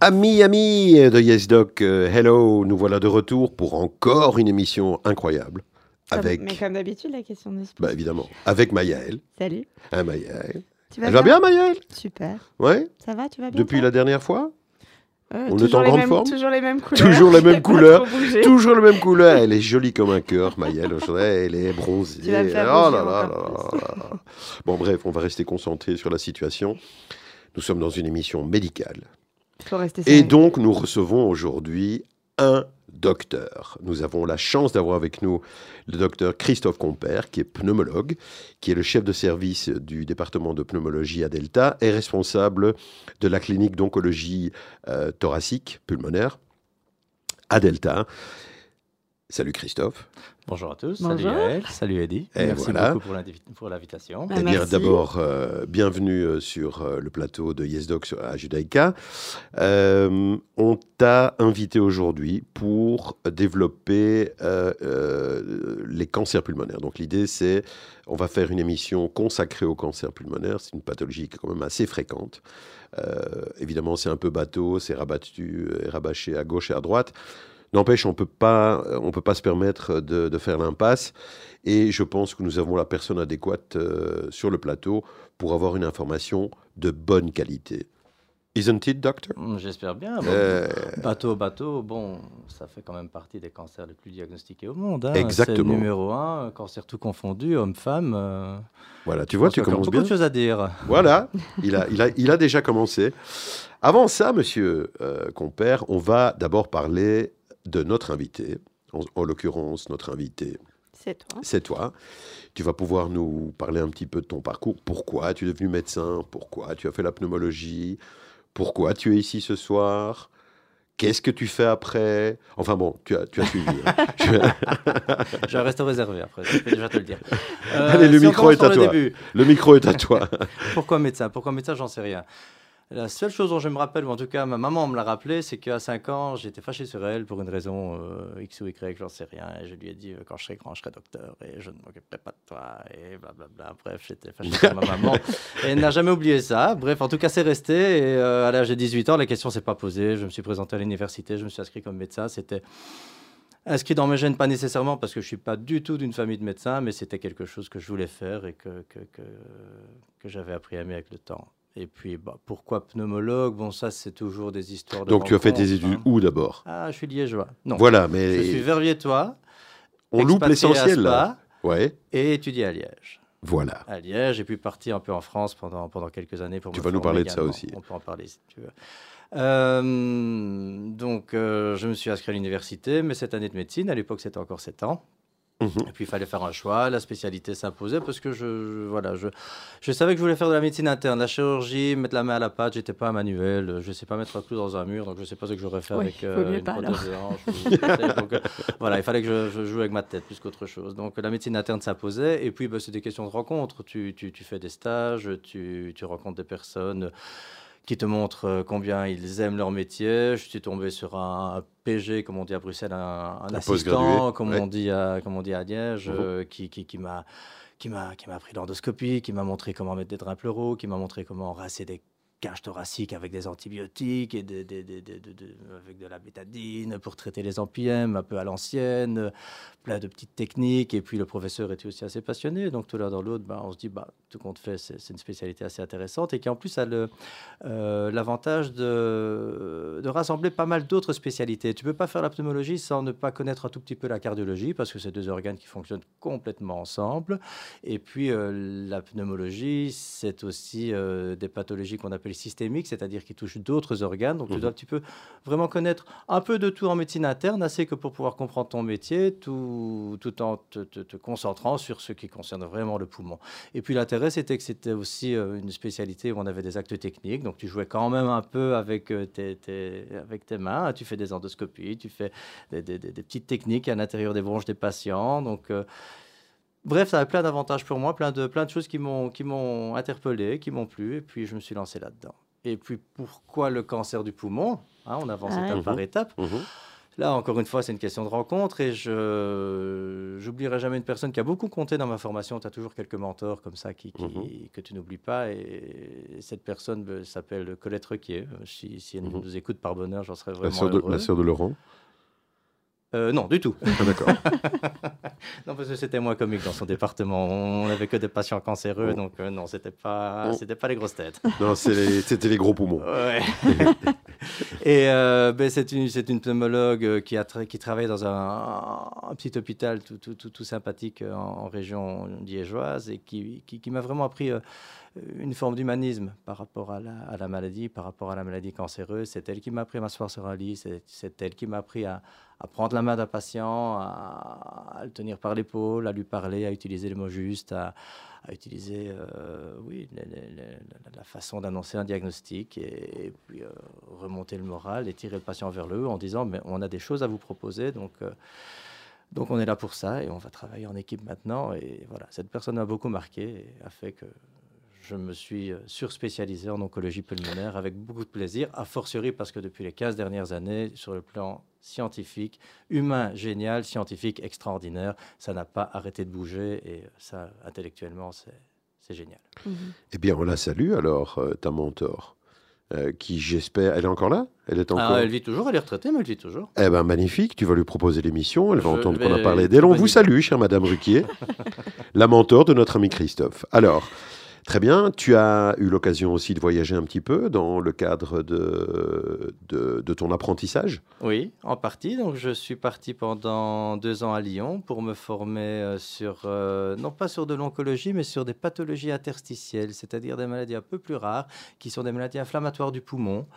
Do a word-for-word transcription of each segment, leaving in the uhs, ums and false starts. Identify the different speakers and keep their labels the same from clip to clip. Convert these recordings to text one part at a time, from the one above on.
Speaker 1: Amis, amis de YesDoc, euh, hello, nous voilà de retour pour encore une émission incroyable.
Speaker 2: Comme,
Speaker 1: Avec,
Speaker 2: mais comme d'habitude, la question de
Speaker 1: bah évidemment, avec Mayaël.
Speaker 2: Salut.
Speaker 1: Hein, Mayaël.
Speaker 2: Tu vas
Speaker 1: Elle va bien, Mayaël?
Speaker 2: Super.
Speaker 1: Ouais.
Speaker 2: Ça va, tu vas bien?
Speaker 1: Depuis
Speaker 2: toi
Speaker 1: la dernière fois?
Speaker 2: Euh,
Speaker 1: On est
Speaker 2: toujours
Speaker 1: en
Speaker 2: les
Speaker 1: grande
Speaker 2: mêmes,
Speaker 1: forme?
Speaker 2: Toujours les mêmes couleurs.
Speaker 1: Toujours les mêmes
Speaker 2: Pas
Speaker 1: couleurs.
Speaker 2: trop bougé.
Speaker 1: Toujours la même couleur. Elle est jolie comme un cœur, Mayaël. Elle est bronzée.
Speaker 2: Tu vas me faire
Speaker 1: Oh
Speaker 2: rougir
Speaker 1: là là
Speaker 2: encore
Speaker 1: là là là. Bon, bref, on va rester concentré sur la situation. Nous sommes dans une émission médicale.
Speaker 2: Faut rester
Speaker 1: Et
Speaker 2: sérieux.
Speaker 1: donc, nous recevons aujourd'hui un docteur. Nous avons la chance d'avoir avec nous le docteur Christophe Compère, qui est pneumologue, qui est le chef de service du département de pneumologie à Delta et responsable de la clinique d'oncologie euh, thoracique pulmonaire à Delta. Salut Christophe.
Speaker 3: Bonjour à tous,
Speaker 2: Bonjour.
Speaker 3: salut Yael, salut Eddy.
Speaker 1: Et
Speaker 3: Merci
Speaker 1: voilà.
Speaker 3: beaucoup pour l'invi- pour l'invitation.
Speaker 2: Ah,
Speaker 1: Eh bien,
Speaker 2: merci.
Speaker 1: d'abord, euh, bienvenue euh, sur euh, le plateau de YesDoc sur- à Judaïka. Euh, on t'a invité aujourd'hui pour développer euh, euh, les cancers pulmonaires. Donc, l'idée, c'est, on va faire une émission consacrée au cancer pulmonaire. C'est une pathologie qui est quand même assez fréquente. Euh, évidemment, c'est un peu bateau, c'est rabattu et rabâché à gauche et à droite. N'empêche, on peut pas, on peut pas se permettre de, de faire l'impasse. Et je pense que nous avons la personne adéquate euh, sur le plateau pour avoir une information de bonne qualité. Isn't it, doctor?
Speaker 3: Hum, J'espère bien. Bon,
Speaker 1: Euh,
Speaker 3: Bateau, bateau, bon, ça fait quand même partie des cancers les plus diagnostiqués au monde. Hein.
Speaker 1: Exactement.
Speaker 3: C'est le numéro un, cancer tout confondu, homme-femme. Euh,
Speaker 1: Voilà, tu
Speaker 3: je
Speaker 1: vois,
Speaker 3: pense
Speaker 1: tu
Speaker 3: qu'il y a encore
Speaker 1: commences
Speaker 3: beaucoup
Speaker 1: bien.
Speaker 3: de choses à dire.
Speaker 1: Voilà, il a, il, a, il a déjà commencé. Avant ça, monsieur euh, Compère, on va d'abord parler de notre invité. En, en l'occurrence, notre invité,
Speaker 2: C'est toi.
Speaker 1: c'est toi. Tu vas pouvoir nous parler un petit peu de ton parcours. Pourquoi tu es devenu médecin? Pourquoi tu as fait la pneumologie? Pourquoi tu es ici ce soir? Qu'est-ce que tu fais après? Enfin bon, tu as, tu as suivi. Hein. Je-
Speaker 3: Je reste réservé après, je peux déjà te le dire. Euh,
Speaker 1: Allez, le
Speaker 3: si on
Speaker 1: micro
Speaker 3: commence
Speaker 1: est
Speaker 3: par
Speaker 1: à
Speaker 3: le
Speaker 1: toi.
Speaker 3: début.
Speaker 1: Le micro est à toi.
Speaker 3: Pourquoi médecin? Pourquoi médecin? J'en sais rien. La seule chose dont je me rappelle, ou en tout cas ma maman me l'a rappelé, c'est qu'à cinq ans, j'étais fâché sur elle pour une raison euh, X ou Y, j'en sais rien. Et je lui ai dit, euh, quand je serai grand, je serai docteur et je ne m'occuperai pas de toi. Et blablabla. Bref, j'étais fâché sur ma maman. Et elle n'a jamais oublié ça. Bref, en tout cas, c'est resté. Et euh, à l'âge de dix-huit ans, la question ne s'est pas posée. Je me suis présenté à l'université, je me suis inscrit comme médecin. C'était inscrit dans mes gènes, pas nécessairement parce que je ne suis pas du tout d'une famille de médecins, mais c'était quelque chose que je voulais faire et que, que, que, que j'avais appris à aimer avec le temps. Et puis, bah, pourquoi pneumologue? Bon, ça, c'est toujours des histoires de
Speaker 1: Donc tu as fait tes
Speaker 3: rencontres,
Speaker 1: études
Speaker 3: hein.
Speaker 1: où d'abord?
Speaker 3: Ah, je suis liégeois. Non,
Speaker 1: Voilà,
Speaker 3: je
Speaker 1: mais
Speaker 3: suis verviétois,
Speaker 1: on loupe
Speaker 3: expatrié à
Speaker 1: l'essentiel
Speaker 3: Spa
Speaker 1: là. Ouais,
Speaker 3: et étudié à Liège.
Speaker 1: voilà.
Speaker 3: À Liège, et puis parti un peu en France pendant, pendant quelques années pour
Speaker 1: Tu
Speaker 3: me
Speaker 1: vas nous
Speaker 3: former
Speaker 1: parler de ça
Speaker 3: également.
Speaker 1: aussi.
Speaker 3: On peut en parler si tu veux. Euh, donc, euh, je me suis inscrit à l'université, mais cette année de médecine, à l'époque, c'était encore sept ans.
Speaker 1: Mhm.
Speaker 3: Et puis il fallait faire un choix, la spécialité s'imposait parce que je, je- voilà, je, je savais que je voulais faire de la médecine interne, la chirurgie, mettre la main à la pâte, j'étais pas un manuel, je sais pas mettre un clou dans un mur, donc je sais pas ce que j'aurais fait
Speaker 2: Oui,
Speaker 3: avec
Speaker 2: faut
Speaker 3: euh,
Speaker 2: mieux
Speaker 3: une
Speaker 2: pas,
Speaker 3: prothèse de hanche. ou- tu sais, donc, euh, voilà, il fallait que je, je joue avec ma tête plus qu'autre chose. Donc la médecine interne s'imposait, et puis bah, c'est des questions de rencontre. Tu, tu, tu fais des stages, tu, tu rencontres des personnes qui te montrent euh, combien ils aiment leur métier. Je suis tombé sur un, un P G, comme on dit à Bruxelles, un, un
Speaker 1: Un
Speaker 3: assistant,
Speaker 1: postgradué,
Speaker 3: comme,
Speaker 1: ouais.
Speaker 3: on dit à, comme on dit à Liège,
Speaker 1: Mhm.
Speaker 3: euh, qui, qui, qui m'a qui m'a qui m'a appris l'endoscopie, qui m'a montré comment mettre des draps pleuraux, qui m'a montré comment rincer des cages thoraciques avec des antibiotiques et des- des- des- des- des- des- avec de la bétadine pour traiter les M P M un peu à l'ancienne, euh, plein de petites techniques. Et puis le professeur était aussi assez passionné, donc tout l'un dans l'autre, ben, on se dit bah, tout compte fait, c'est c'est une spécialité assez intéressante et qui en plus a le, euh, l'avantage de, de rassembler pas mal d'autres spécialités. Tu peux pas faire la pneumologie sans ne pas connaître un tout petit peu la cardiologie, parce que c'est deux organes qui fonctionnent complètement ensemble. Et puis euh, la pneumologie, c'est aussi euh, des pathologies qu'on appelle systémiques, c'est-à-dire qui touchent d'autres organes. Donc tu
Speaker 1: Mhm.
Speaker 3: dois un petit peu vraiment connaître un peu de tout en médecine interne, assez que pour pouvoir comprendre ton métier, tout, tout en te, te- te concentrant sur ce qui concerne vraiment le poumon. Et puis l'intérêt, c'était que c'était aussi euh, une spécialité où on avait des actes techniques. Donc tu jouais quand même un peu avec, euh, tes, tes- avec tes mains. Tu fais des endoscopies, tu fais des, des- des- des petites techniques à l'intérieur des bronches des patients. Donc, euh, bref, ça avait plein d'avantages pour moi, plein de, plein de choses qui m'ont, qui m'ont interpellé, qui m'ont plu. Et puis je me suis lancé là-dedans. Et puis pourquoi le cancer du poumon? Hein, on avance
Speaker 2: Ah
Speaker 3: étape
Speaker 1: ouais.
Speaker 3: par
Speaker 1: Mhm.
Speaker 3: étape.
Speaker 1: Mhm.
Speaker 3: Là, encore une fois, c'est une question de rencontre et je n'oublierai jamais une personne qui a beaucoup compté dans ma formation. Tu as toujours quelques mentors comme ça qui, qui,
Speaker 1: Mhm.
Speaker 3: que tu n'oublies pas. Et cette personne euh, s'appelle Colette Requier. Si, si elle
Speaker 1: Mhm.
Speaker 3: nous écoute par bonheur, j'en serais
Speaker 1: La
Speaker 3: vraiment
Speaker 1: sœur de,
Speaker 3: heureux.
Speaker 1: la sœur de Laurent.
Speaker 3: Euh, non, du tout.
Speaker 1: Ah, d'accord.
Speaker 3: Non, parce que c'était moins comique dans son département. On n'avait que des patients cancéreux,
Speaker 1: Oh.
Speaker 3: donc euh, non, c'était pas,
Speaker 1: Oh.
Speaker 3: c'était pas les grosses têtes.
Speaker 1: Non, c'est les- c'était les gros poumons.
Speaker 3: Ouais. Et euh, ben, c'est une, c'est une pneumologue euh, qui, a tra- qui travaille dans un, un petit hôpital tout, tout, tout, tout sympathique euh, en, en région liégeoise et qui, qui, qui m'a vraiment appris euh, une forme d'humanisme par rapport à la, à la maladie, par rapport à la maladie cancéreuse. C'est elle qui m'a appris à m'asseoir sur un lit, c'est, c'est elle qui m'a appris à, à prendre la main d'un patient, à, à le tenir par l'épaule, à lui parler, à utiliser les mots justes, à, à utiliser euh, oui, les- les- les- la, la façon d'annoncer un diagnostic et, et puis euh, remonter le moral et tirer le patient vers le haut en disant mais on a des choses à vous proposer, donc, euh, donc on est là pour ça et on va travailler en équipe maintenant. Et voilà, cette personne m'a beaucoup marqué et a fait que je me suis euh, surspécialisé en oncologie pulmonaire avec beaucoup de plaisir, a fortiori parce que depuis les quinze dernières années, sur le plan scientifique, humain génial, scientifique extraordinaire, ça n'a pas arrêté de bouger et ça, intellectuellement, c'est, c'est génial.
Speaker 2: Mhm.
Speaker 1: Eh bien, on la salue alors, euh, ta mentor, euh, qui j'espère... Elle est encore là? Elle est encore...
Speaker 3: Ah, elle vit toujours, elle est retraitée, mais elle vit toujours.
Speaker 1: Eh bien, magnifique, tu vas lui proposer l'émission, elle va
Speaker 3: Je
Speaker 1: entendre qu'on a
Speaker 3: vais-
Speaker 1: parlé d'elle. On
Speaker 3: bonne
Speaker 1: vous
Speaker 3: idée.
Speaker 1: salue, chère Madame Ruquier, la mentor de notre ami Christophe. Alors, très bien, tu as eu l'occasion aussi de voyager un petit peu dans le cadre de, de, de ton apprentissage.
Speaker 3: Oui, en partie. Donc, je suis parti pendant deux ans à Lyon pour me former euh, sur, euh, non pas sur de l'oncologie, mais sur des pathologies interstitielles, c'est-à-dire des maladies un peu plus rares, qui sont des maladies inflammatoires du poumon,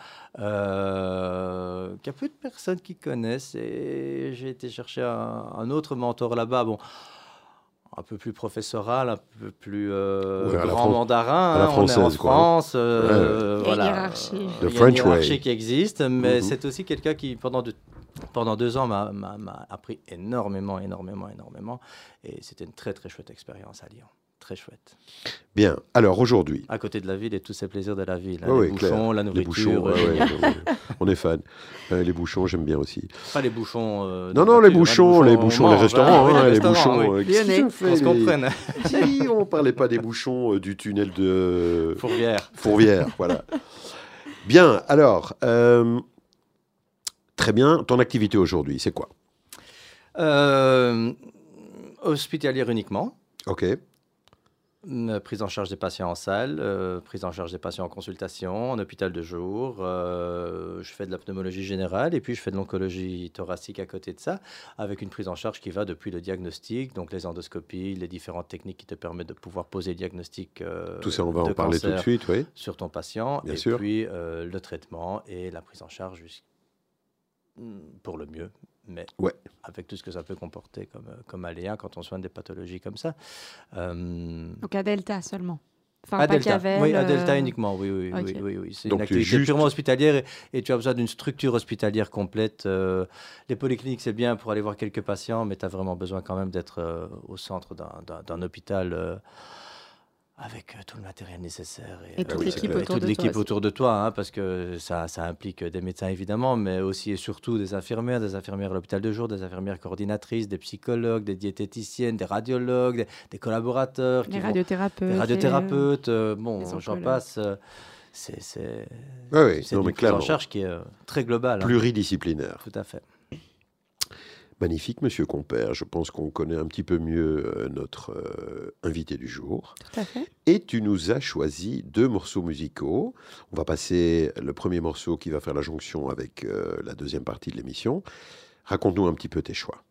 Speaker 3: euh, qu'il y a peu de personnes qui connaissent. Et j'ai été chercher un, un autre mentor là-bas. Bon, un peu plus professoral, un peu plus euh,
Speaker 1: Ouais, à la
Speaker 3: grand
Speaker 1: Fran-
Speaker 3: mandarin.
Speaker 1: à la
Speaker 3: hein, on est en
Speaker 1: française, quoi, hein.
Speaker 3: France. euh,
Speaker 2: Il y a une
Speaker 3: voilà.
Speaker 2: hiérarchie.
Speaker 3: Euh,
Speaker 1: The
Speaker 3: Il y a une
Speaker 1: French
Speaker 3: hiérarchie
Speaker 1: way.
Speaker 3: qui existe, mais
Speaker 1: Mhm.
Speaker 3: c'est aussi quelqu'un qui, pendant, de- pendant deux ans, m'a, m'a- m'a appris énormément, énormément, énormément. Et c'était une très, très chouette expérience à Lyon. Très chouette.
Speaker 1: Bien, alors aujourd'hui...
Speaker 3: À côté de la ville et tous ces plaisirs de la ville. hein,
Speaker 1: Ouais,
Speaker 3: les
Speaker 1: ouais, clair.
Speaker 3: bouchons, la
Speaker 1: Les
Speaker 3: nourriture.
Speaker 1: bouchons,
Speaker 3: euh,
Speaker 1: ouais, ouais,
Speaker 3: génial.
Speaker 1: ouais, ouais. On est fan. Euh, les bouchons, j'aime bien aussi.
Speaker 3: Pas les bouchons. euh,
Speaker 1: Non,
Speaker 3: de
Speaker 1: non, les
Speaker 3: voiture, hein,
Speaker 1: bouchons, les bouchons,
Speaker 3: on
Speaker 1: les
Speaker 3: mange,
Speaker 1: restaurants,
Speaker 3: hein, oui,
Speaker 1: hein, les
Speaker 3: restaurants,
Speaker 1: bouchons.
Speaker 3: oui.
Speaker 1: euh, qu'est-ce que
Speaker 2: Lyonnais.
Speaker 1: tu fais,
Speaker 3: Qu'on se
Speaker 1: les-
Speaker 3: comprenne.
Speaker 1: Si, on parlait pas des bouchons euh, du tunnel de
Speaker 3: Fourvière.
Speaker 1: Fourvière, voilà. Bien, alors, euh, très bien, ton activité aujourd'hui, c'est quoi?
Speaker 3: Euh, hospitalière uniquement.
Speaker 1: Ok,
Speaker 3: Une prise en charge des patients en salle, euh, prise en charge des patients en consultation, en hôpital de jour. euh, je fais de la pneumologie générale et puis je fais de l'oncologie thoracique à côté de ça, avec une prise en charge qui va depuis le diagnostic, donc les endoscopies, les différentes techniques qui te permettent de pouvoir poser le diagnostic euh,
Speaker 1: tout ça, on va
Speaker 3: de
Speaker 1: en parler tout de
Speaker 3: cancer
Speaker 1: suite, oui.
Speaker 3: sur ton patient,
Speaker 1: Bien
Speaker 3: et
Speaker 1: sûr.
Speaker 3: puis euh, le traitement et la prise en charge jusqu'- pour le mieux, mais
Speaker 1: Ouais.
Speaker 3: avec tout ce que ça peut comporter comme, euh, comme aléa quand on soigne des pathologies comme ça. Euh,
Speaker 2: Donc à Delta seulement. Enfin,
Speaker 3: à
Speaker 2: pas
Speaker 3: Delta,
Speaker 2: Cavel,
Speaker 3: oui, à Delta
Speaker 2: euh,
Speaker 3: uniquement, oui, oui,
Speaker 2: ok.
Speaker 3: oui, oui, oui. C'est
Speaker 1: Donc
Speaker 3: une
Speaker 1: tu es
Speaker 3: activité
Speaker 1: juste-
Speaker 3: purement hospitalière et, et tu as besoin d'une structure hospitalière complète. euh, les polycliniques, c'est bien pour aller voir quelques patients, mais tu as vraiment besoin quand même d'être euh, au centre d'un, d'un- d'un hôpital euh, avec euh, tout le matériel nécessaire.
Speaker 2: Et
Speaker 1: toute
Speaker 3: euh,
Speaker 1: l'équipe
Speaker 3: et
Speaker 2: autour
Speaker 3: toute
Speaker 2: de
Speaker 3: l'équipe
Speaker 2: toi
Speaker 3: autour de toi, hein, parce que ça, ça implique des médecins évidemment, mais aussi et surtout des infirmières, des infirmières à l'hôpital de jour, des infirmières coordinatrices, des psychologues, des diététiciennes, des radiologues, des, des collaborateurs, qui
Speaker 2: les
Speaker 3: vont-
Speaker 2: radiothérapeutes.
Speaker 3: des
Speaker 2: les-
Speaker 3: radiothérapeutes, euh, bon,
Speaker 2: les
Speaker 3: j'en
Speaker 2: oncologues.
Speaker 3: passe. euh, c'est c'est
Speaker 1: Oui, oui,
Speaker 3: c'est
Speaker 1: non,
Speaker 3: une
Speaker 1: mais
Speaker 3: prise en
Speaker 1: clairement,
Speaker 3: charge qui est euh, très globale. hein.
Speaker 1: pluridisciplinaire.
Speaker 3: Tout à fait.
Speaker 1: Magnifique, monsieur Compère. Je pense qu'on connaît un petit peu mieux euh, notre euh, invité du jour.
Speaker 2: Tout à fait.
Speaker 1: Et tu nous as choisi deux morceaux musicaux. On va passer le premier morceau qui va faire la jonction avec euh, la deuxième partie de l'émission. Raconte-nous un petit peu tes choix.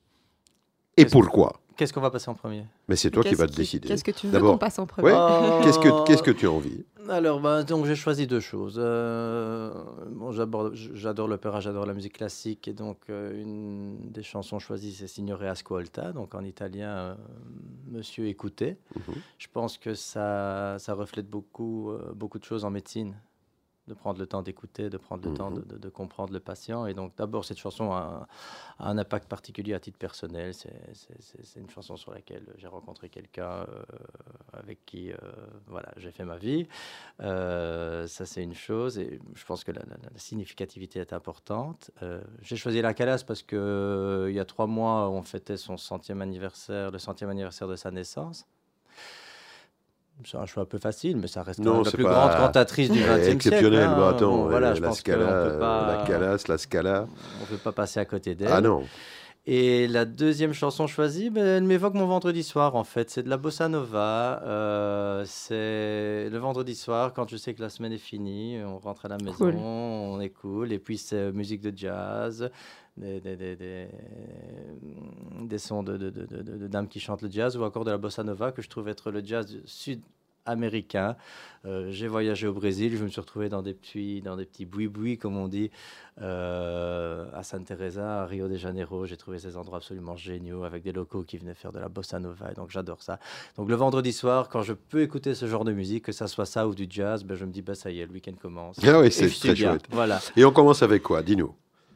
Speaker 1: Et
Speaker 3: Qu'est-ce-
Speaker 1: pourquoi?
Speaker 3: Qu'est-ce qu'on va passer en premier?
Speaker 1: Mais c'est toi qui
Speaker 2: Qu'est-ce
Speaker 1: vas te décider.
Speaker 2: Qu'est-ce que tu veux
Speaker 1: D'abord,
Speaker 2: qu'on passe en premier?
Speaker 1: ouais.
Speaker 3: Oh,
Speaker 1: Qu'est-ce que, qu'est-ce que tu as envie?
Speaker 3: Alors, bah, donc j'ai choisi deux choses. Euh, bon, j'aborde- j'adore l'opéra, j'adore la musique classique, et donc euh, une des chansons choisies, c'est Signore Ascolta, donc en italien, euh, Monsieur écoutez.
Speaker 1: Mhm.
Speaker 3: Je pense que ça, ça reflète beaucoup, euh, beaucoup de choses en médecine, de prendre le temps d'écouter, de prendre le
Speaker 1: Mhm.
Speaker 3: temps de, de- de comprendre le patient. Et donc, d'abord, cette chanson a, a un impact particulier à titre personnel. C'est, c'est- c'est- c'est une chanson sur laquelle j'ai rencontré quelqu'un euh, avec qui euh, voilà, j'ai fait ma vie. Euh, ça, c'est une chose. Et je pense que la, la, la significativité est importante. Euh, j'ai choisi la Calas parce qu'il euh, y a trois mois, on fêtait son centième anniversaire, le centième anniversaire de sa naissance. C'est un choix un peu facile, mais ça reste non, la plus pas... grande cantatrice du vingtième siècle.
Speaker 1: Exceptionnel.
Speaker 3: Hein.
Speaker 1: Bon, attends,
Speaker 3: bon, voilà,
Speaker 1: la,
Speaker 3: je
Speaker 1: la
Speaker 3: pense
Speaker 1: Scala,
Speaker 3: qu'on peut pas...
Speaker 1: la Calas, la Scala.
Speaker 3: On ne peut pas passer à côté d'elle.
Speaker 1: Ah non.
Speaker 3: Et la deuxième chanson choisie, ben, elle m'évoque mon vendredi soir, en fait. C'est de la bossa nova. Euh, c'est le vendredi soir, quand je sais que la semaine est finie, on rentre à la maison, cool. On est cool. Et puis, c'est musique de jazz, des, des, des, des, des sons de, de, de, de, de dames qui chantent le jazz, ou encore de la bossa nova, que je trouve être le jazz sud américain. Euh, j'ai voyagé au Brésil, je me suis retrouvé dans des petits, dans des petits boui-boui, comme on dit, euh, à Santa Teresa, à Rio de Janeiro. J'ai trouvé ces endroits absolument géniaux, avec des locaux qui venaient faire de la bossa nova, et donc j'adore ça. Donc le vendredi soir, quand je peux écouter ce genre de musique, que ça soit ça ou du jazz, ben, je me dis, bah, ça y est, le week-end commence.
Speaker 1: Ah oui, c'est très chouette.
Speaker 3: Voilà.
Speaker 1: Et on commence avec quoi? Dis-nous.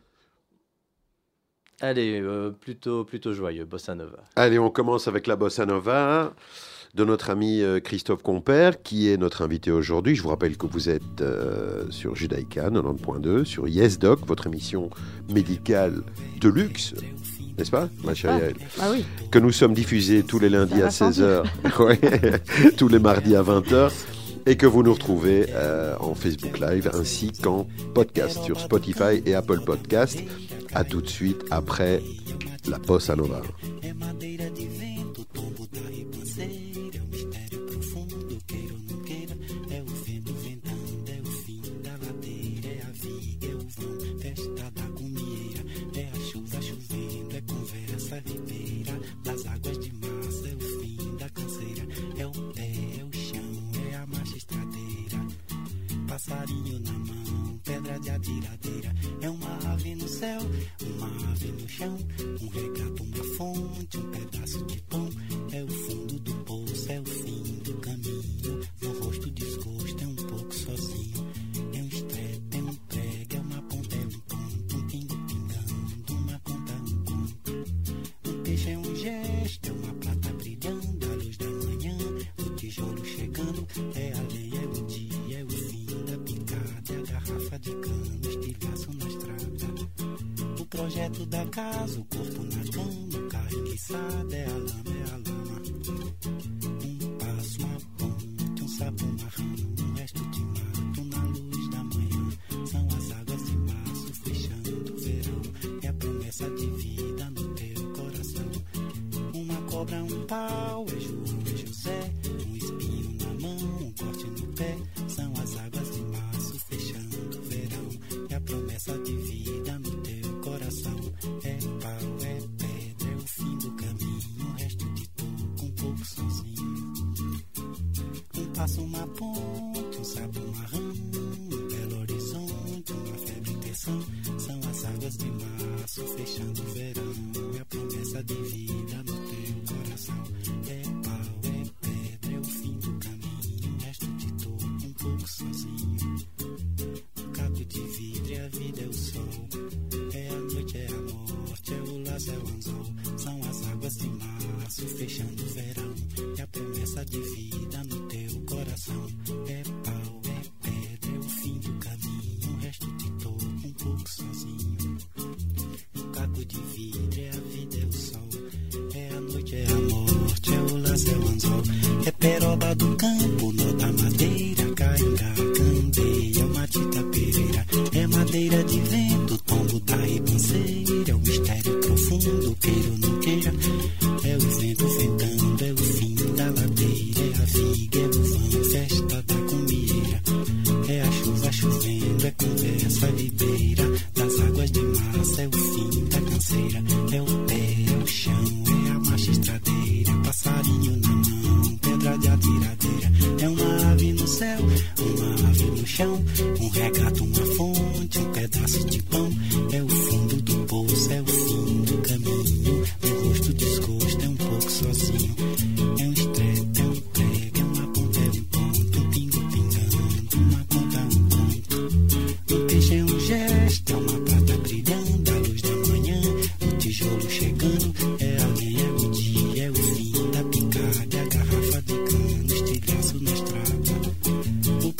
Speaker 3: Allez, euh, plutôt, plutôt joyeux, bossa nova.
Speaker 1: Allez, on commence avec la bossa nova de notre ami Christophe Compère, qui est notre invité aujourd'hui. Je vous rappelle que vous êtes euh, sur Judaïka quatre-vingt-dix point deux, sur YesDoc, votre émission médicale de luxe, n'est-ce pas, ma chérie Yael?
Speaker 2: Ah, ah oui.
Speaker 1: Que nous sommes diffusés tous les lundis à seize heures, ouais, tous les mardis à vingt heures, et que vous nous retrouvez euh, en Facebook Live ainsi qu'en podcast sur Spotify et Apple Podcast. À tout de suite après la bossa nova.
Speaker 4: Das águas de massa é o fim da canseira, é o pé, é o chão, é a marcha estradeira. Passarinho na mão, pedra de atiradeira, é uma ave no céu, uma ave no chão, um regato, uma fonte, um pedaço de pão, é o fundo do poço, é o fim do caminho, no rosto desgosto, é um pouco sozinho, é um estrepe, é um prego, é uma ponta, é um ponto, um pingo pingando, uma conta, um ponto. É um gesto, é uma prata brilhando, a luz da manhã, o tijolo chegando, é a lenha, é o dia, é o fim da picada, é a garrafa de cano, estilhaço na estrada. O projeto da casa, o corpo na cama, o carro enguiçado, é a lama, é a lama. Um passo, uma ponte, um sapo marrão, um resto de mato na luz da manhã. São as águas de março fechando o verão, é a promessa de vida no teu coração. Uma cobra, um pau, é João, é José, um espinho na mão, um corte no pé. São as águas de março fechando o verão, é a promessa de vida no teu coração. É pau, é pedra, é o fim do caminho, o resto de toco, um pouco sozinho. Um passo, uma ponte, um sapo marrão, um belo horizonte, uma febre em tensão. São as águas de março fechando o verão, é a promessa de vida no teu coração. É pau, é pedra, é o fim do caminho, o resto de toco, um pouco sozinho. Um caco de vidro, é a vida, é o sol, é a noite, é a morte, é o laço, é o anzol. São as águas de março fechando o verão, é a promessa de vida no teu coração. É pau, é pedra, é o fim do caminho, o resto de toco, um pouco sozinho. Um caco de vidro, é a vida, é o sol, é a noite, é a morte, é o laço, é o anzol. É peroba do campo, nó da madeira, cainga, candeia, matita pereira. É madeira de vento, tombo da ribanceira, é o mistério profundo, queira ou não queira. É o vento ventando, é o fim da ladeira, é a viga, é o vão, festa da comieira. É a chuva chovendo, é conversa ribeira, das águas de massa, é o fim da canseira. É o pé, é o chão, é a marcha estradeira, passarinho na mão, pedra de atiradeira. É uma ave no céu, uma ave no chão, um regato, uma fonte, um pedaço de pão. É o fundo do poço, é o fim do caminho, no rosto desgosto, é um pouco sozinho. É um estrepe, é um prego, é uma ponta, é um ponto, um pingo pingando, uma conta, um ponto. Um peixe é um gesto, é uma prata brilhando, a luz da manhã, o tijolo chegando, é a lenha, é o dia, é o fim da picada, é a garrafa de cano.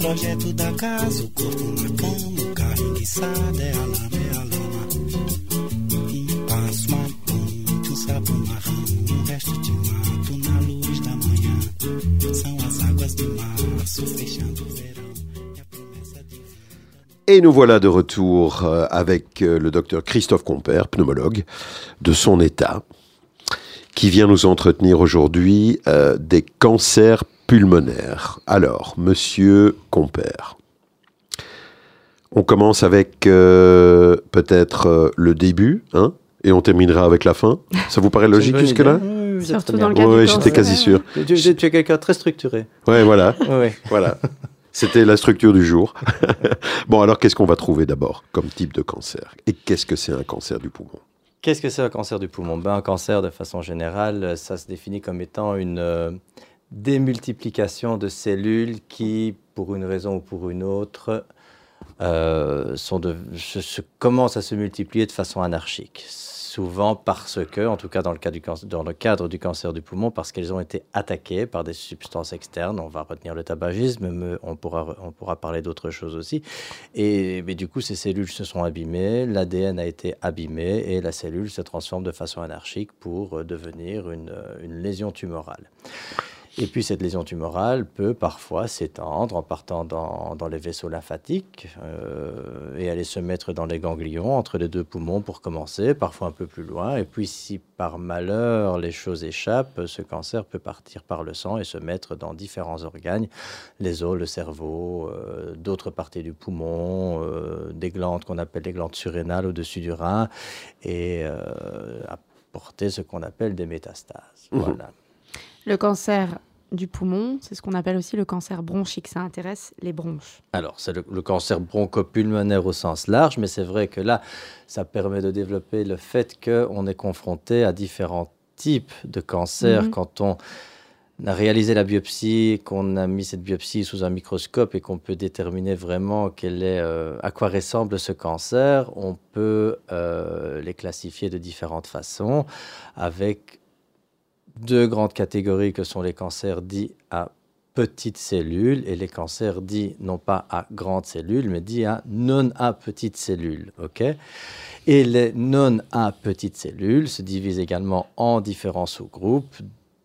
Speaker 4: projeto da casa, o corpo na cama, o carro enguiçado, é a lama, é a lama. Um passo marrom, um sapo marrom, um resto de mato na luz da manhã. São as águas de março fechando o verão.
Speaker 1: Et nous voilà de retour euh, avec euh, le docteur Christophe Compère, pneumologue de son état, qui vient nous entretenir aujourd'hui euh, des cancers pulmonaires. Alors, monsieur Compère, on commence avec euh, peut-être euh, le début, hein, et on terminera avec la fin. Ça vous paraît logique jusque-là ?
Speaker 3: Oui, oui,
Speaker 2: Surtout
Speaker 3: très
Speaker 2: dans
Speaker 3: bien.
Speaker 2: le cas
Speaker 1: Oui,
Speaker 2: du
Speaker 1: j'étais
Speaker 2: cancer.
Speaker 1: quasi sûr.
Speaker 3: Tu, tu- tu es quelqu'un de très structuré.
Speaker 1: Ouais, voilà,
Speaker 3: Oui.
Speaker 1: voilà. C'était la structure du jour. Bon, alors qu'est-ce qu'on va trouver d'abord comme type de cancer ? Et qu'est-ce que c'est un cancer du poumon ?
Speaker 3: Qu'est-ce que c'est un cancer du poumon? Ben, un cancer, de façon générale, ça se définit comme étant une euh, démultiplication de cellules qui, pour une raison ou pour une autre, euh, sont de, se, se- commencent à se multiplier de façon anarchique. Souvent parce que, en tout cas dans le, cas du cancer, dans le cadre du cancer du poumon, parce qu'elles ont été attaquées par des substances externes. On va retenir le tabagisme, mais on pourra, on pourra parler d'autres choses aussi. Et mais du coup, ces cellules se sont abîmées, l'A D N a été abîmé et la cellule se transforme de façon anarchique pour euh, devenir une, euh, une lésion tumorale. Et puis cette lésion tumorale peut parfois s'étendre en partant dans, dans les vaisseaux lymphatiques euh, et aller se mettre dans les ganglions entre les deux poumons pour commencer, parfois un peu plus loin. Et puis si par malheur les choses échappent, ce cancer peut partir par le sang et se mettre dans différents organes, les os, le cerveau, euh, d'autres parties du poumon, euh, des glandes qu'on appelle les glandes surrénales au-dessus du rein et euh, apporter ce qu'on appelle des métastases.
Speaker 1: Mmh.
Speaker 3: Voilà.
Speaker 2: Le cancer du poumon, c'est ce qu'on appelle aussi le cancer bronchique. Ça intéresse les bronches.
Speaker 3: Alors, c'est le, le cancer bronchopulmonaire au sens large, mais c'est vrai que là, ça permet de développer le fait qu'on est confronté à différents types de cancers
Speaker 2: Mhm.
Speaker 3: quand on a réalisé la biopsie, qu'on a mis cette biopsie sous un microscope et qu'on peut déterminer vraiment quel est, euh, à quoi ressemble ce cancer. On peut euh, les classifier de différentes façons avec deux grandes catégories que sont les cancers dits à petites cellules et les cancers dits non pas à grandes cellules, mais dits à non à petites cellules. ok et les non à petites cellules se divisent également en différents sous-groupes,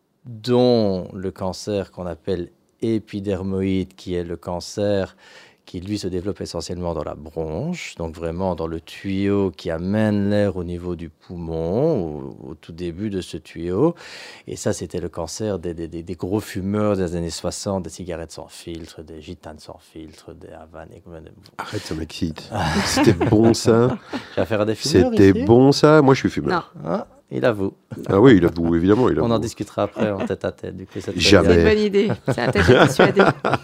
Speaker 3: dont le cancer qu'on appelle épidermoïde, qui est le cancer qui lui se développe essentiellement dans la bronche, donc vraiment dans le tuyau qui amène l'air au niveau du poumon, au, au tout début de ce tuyau. Et ça, c'était le cancer des, des, des- des gros fumeurs des années soixante, des cigarettes sans filtre, des gitanes sans filtre, des havanes. et-
Speaker 1: Arrête, ça m'excite. C'était bon ça.
Speaker 3: J'ai affaire à des fumeurs
Speaker 1: C'était
Speaker 3: ici
Speaker 1: bon ça. Moi, je suis fumeur.
Speaker 3: Ah, il avoue.
Speaker 1: Ah oui, il avoue, évidemment. Il
Speaker 3: On en
Speaker 1: avoue.
Speaker 3: discutera après en tête à tête. Du coup, ça te fait
Speaker 1: Jamais.
Speaker 3: bien.
Speaker 2: C'est une bonne idée. Ça a peut-être persuadé.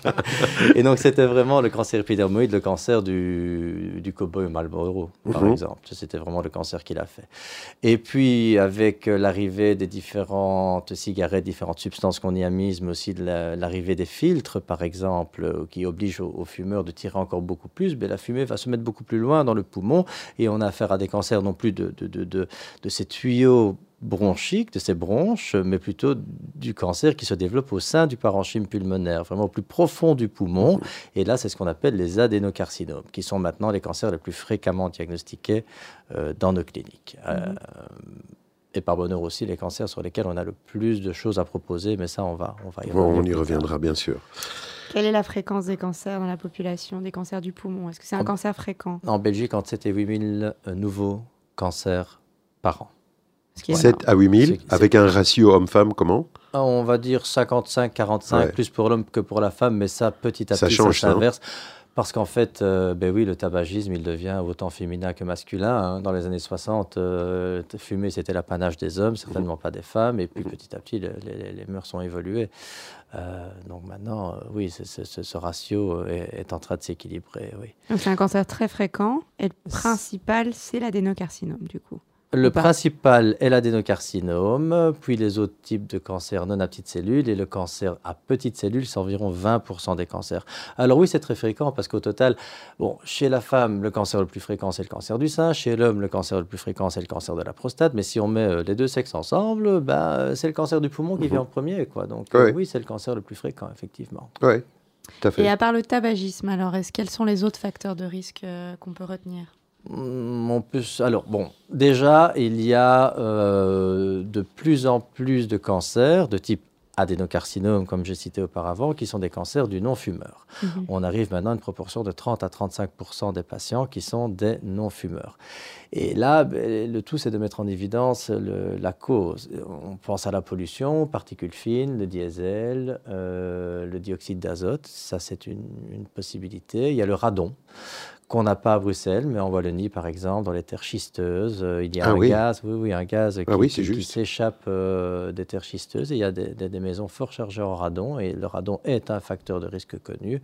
Speaker 3: Et donc, c'était vraiment le cancer épidermoïde, le cancer du, du cow-boy Marlboro, par
Speaker 1: Mhm.
Speaker 3: exemple. C'était vraiment le cancer qu'il a fait. Et puis, avec euh, l'arrivée des différentes cigarettes, différentes substances qu'on y a mises, mais aussi de la- l'arrivée des filtres, par exemple, euh, qui obligent aux, aux fumeurs de tirer encore beaucoup plus, ben, la fumée va se mettre beaucoup plus loin dans le poumon et on a affaire à des cancers non plus de, de, de, de, de ces tuyaux bronchiques, de ces bronches, mais plutôt du cancer qui se développe au sein du parenchyme pulmonaire, vraiment au plus profond du poumon. Et là, c'est ce qu'on appelle les adénocarcinomes, qui sont maintenant les cancers les plus fréquemment diagnostiqués euh, dans nos cliniques. Euh, et par bonheur aussi, les cancers sur lesquels on a le plus de choses à proposer, mais ça, on va, on va y
Speaker 1: Bon,
Speaker 3: revenir
Speaker 1: on y
Speaker 3: plus tard.
Speaker 1: reviendra, bien sûr.
Speaker 2: Quelle est la fréquence des cancers dans la population, des cancers du poumon? Est-ce que c'est un
Speaker 3: En-
Speaker 2: cancer fréquent?
Speaker 3: En Belgique, entre sept et huit mille euh, nouveaux cancers par an.
Speaker 2: Ce qui est
Speaker 1: sept à huit mille,
Speaker 3: C'est-
Speaker 1: avec un ratio homme-femme, comment ?
Speaker 3: Ah, On va dire cinquante-cinq quarante-cinq,
Speaker 1: Ouais.
Speaker 3: plus pour l'homme que pour la femme, mais ça, petit à
Speaker 1: Ça
Speaker 3: petit,
Speaker 1: change, ça,
Speaker 3: ça
Speaker 1: hein.
Speaker 3: s'inverse. Parce qu'en fait, euh, ben oui, le tabagisme, il devient autant féminin que masculin. hein. Dans les années soixante, euh, fumer, c'était l'apanage des hommes, certainement pas des femmes. Et puis, petit à petit, le- les, les mœurs ont évolué. Euh, donc maintenant, euh, oui, c'est- c'est- ce, ce ratio est, est en train de s'équilibrer, oui.
Speaker 2: Donc c'est un cancer très fréquent et le principal, c'est l'adénocarcinome du coup.
Speaker 3: Le
Speaker 2: Ou pas.
Speaker 3: principal est l'adénocarcinome, puis les autres types de cancers non à petites cellules, et le cancer à petites cellules, c'est environ vingt pour cent des cancers. Alors oui, c'est très fréquent, parce qu'au total, bon, chez la femme, le cancer le plus fréquent, c'est le cancer du sein, chez l'homme, le cancer le plus fréquent, c'est le cancer de la prostate, mais si on met euh, les deux sexes ensemble, ben, c'est le cancer du poumon qui vient en premier, quoi. Donc euh,
Speaker 1: Ouais.
Speaker 3: oui, c'est le cancer le plus fréquent, effectivement.
Speaker 1: Ouais. tout à fait.
Speaker 2: Et à part le tabagisme, alors, est-ce quels sont les autres facteurs de risque euh, qu'on peut retenir?
Speaker 3: Hum, On peut, s- alors, bon, déjà, il y a euh, de plus en plus de cancers de type adénocarcinome, comme j'ai cité auparavant, qui sont des cancers du non-fumeur.
Speaker 2: Mhm.
Speaker 3: On arrive maintenant à une proportion de trente à trente-cinq pour cent des patients qui sont des non-fumeurs. Et là, ben, le tout, c'est de mettre en évidence le- la cause. On pense à la pollution, particules fines, le diesel, euh, le dioxyde d'azote, ça c'est une, une possibilité. Il y a le radon, qu'on n'a pas à Bruxelles, mais en Wallonie, par exemple, dans les terres schisteuses, euh, il y a
Speaker 1: Ah
Speaker 3: un
Speaker 1: oui.
Speaker 3: gaz, oui, oui, un gaz qui,
Speaker 1: Ah oui, c'est
Speaker 3: qui- qui
Speaker 1: juste.
Speaker 3: s'échappe euh, des terres schisteuses. Et il y a des, des- des maisons fort chargées en radon, et le radon est un facteur de risque connu.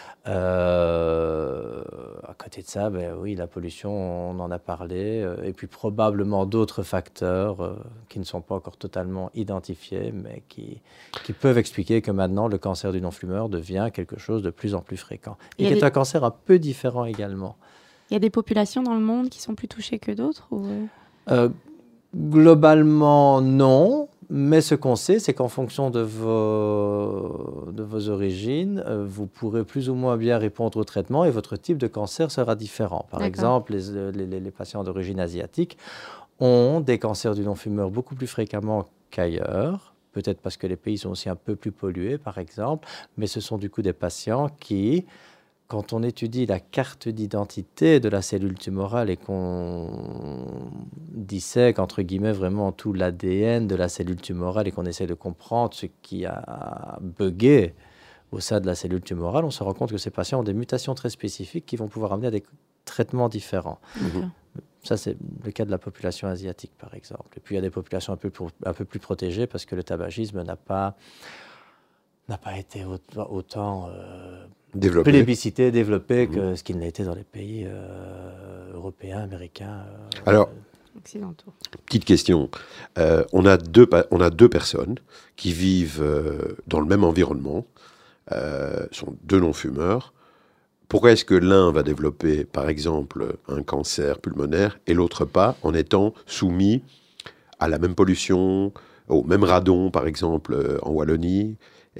Speaker 3: Euh, à côté de ça, ben oui, la pollution, on en a parlé, euh, et puis probablement d'autres facteurs euh, qui ne sont pas encore totalement identifiés, mais qui, qui peuvent expliquer que maintenant le cancer du non-fumeur devient quelque chose de plus en plus fréquent.
Speaker 2: Il
Speaker 3: Et
Speaker 2: y a
Speaker 3: qui est
Speaker 2: des-
Speaker 3: un cancer un peu différent également.
Speaker 2: Il y a des populations dans le monde qui sont plus touchées que d'autres ou... euh
Speaker 3: Euh, globalement, non. Mais ce qu'on sait, c'est qu'en fonction de vos, de vos origines, euh, vous pourrez plus ou moins bien répondre au traitement et votre type de cancer sera différent. Par
Speaker 2: D'accord.
Speaker 3: exemple, les, euh, les- les- les patients d'origine asiatique ont des cancers du non-fumeur beaucoup plus fréquemment qu'ailleurs. Peut-être parce que les pays sont aussi un peu plus pollués, par exemple. Mais ce sont du coup des patients qui, quand on étudie la carte d'identité de la cellule tumorale et qu'on dissèque, entre guillemets, vraiment tout l'A D N de la cellule tumorale et qu'on essaie de comprendre ce qui a bugué au sein de la cellule tumorale, on se rend compte que ces patients ont des mutations très spécifiques qui vont pouvoir amener à des traitements différents.
Speaker 2: D'accord.
Speaker 3: Ça, c'est le cas de la population asiatique, par exemple. Et puis, il y a des populations un peu, plus- un peu plus protégées parce que le tabagisme n'a pas, n'a pas été autant... autant euh,
Speaker 1: Développé.
Speaker 3: plébiscité, développé que ce qu'il n'a été dans les pays euh, européens, américains. euh,
Speaker 1: Alors,
Speaker 2: Occidentaux.
Speaker 1: petite question. Euh, on, a deux, pa- on a deux personnes qui vivent euh, dans le même environnement, euh, sont deux non-fumeurs. Pourquoi est-ce que l'un va développer, par exemple, un cancer pulmonaire et l'autre pas, en étant soumis à la même pollution, au même radon, par exemple, euh, en Wallonie?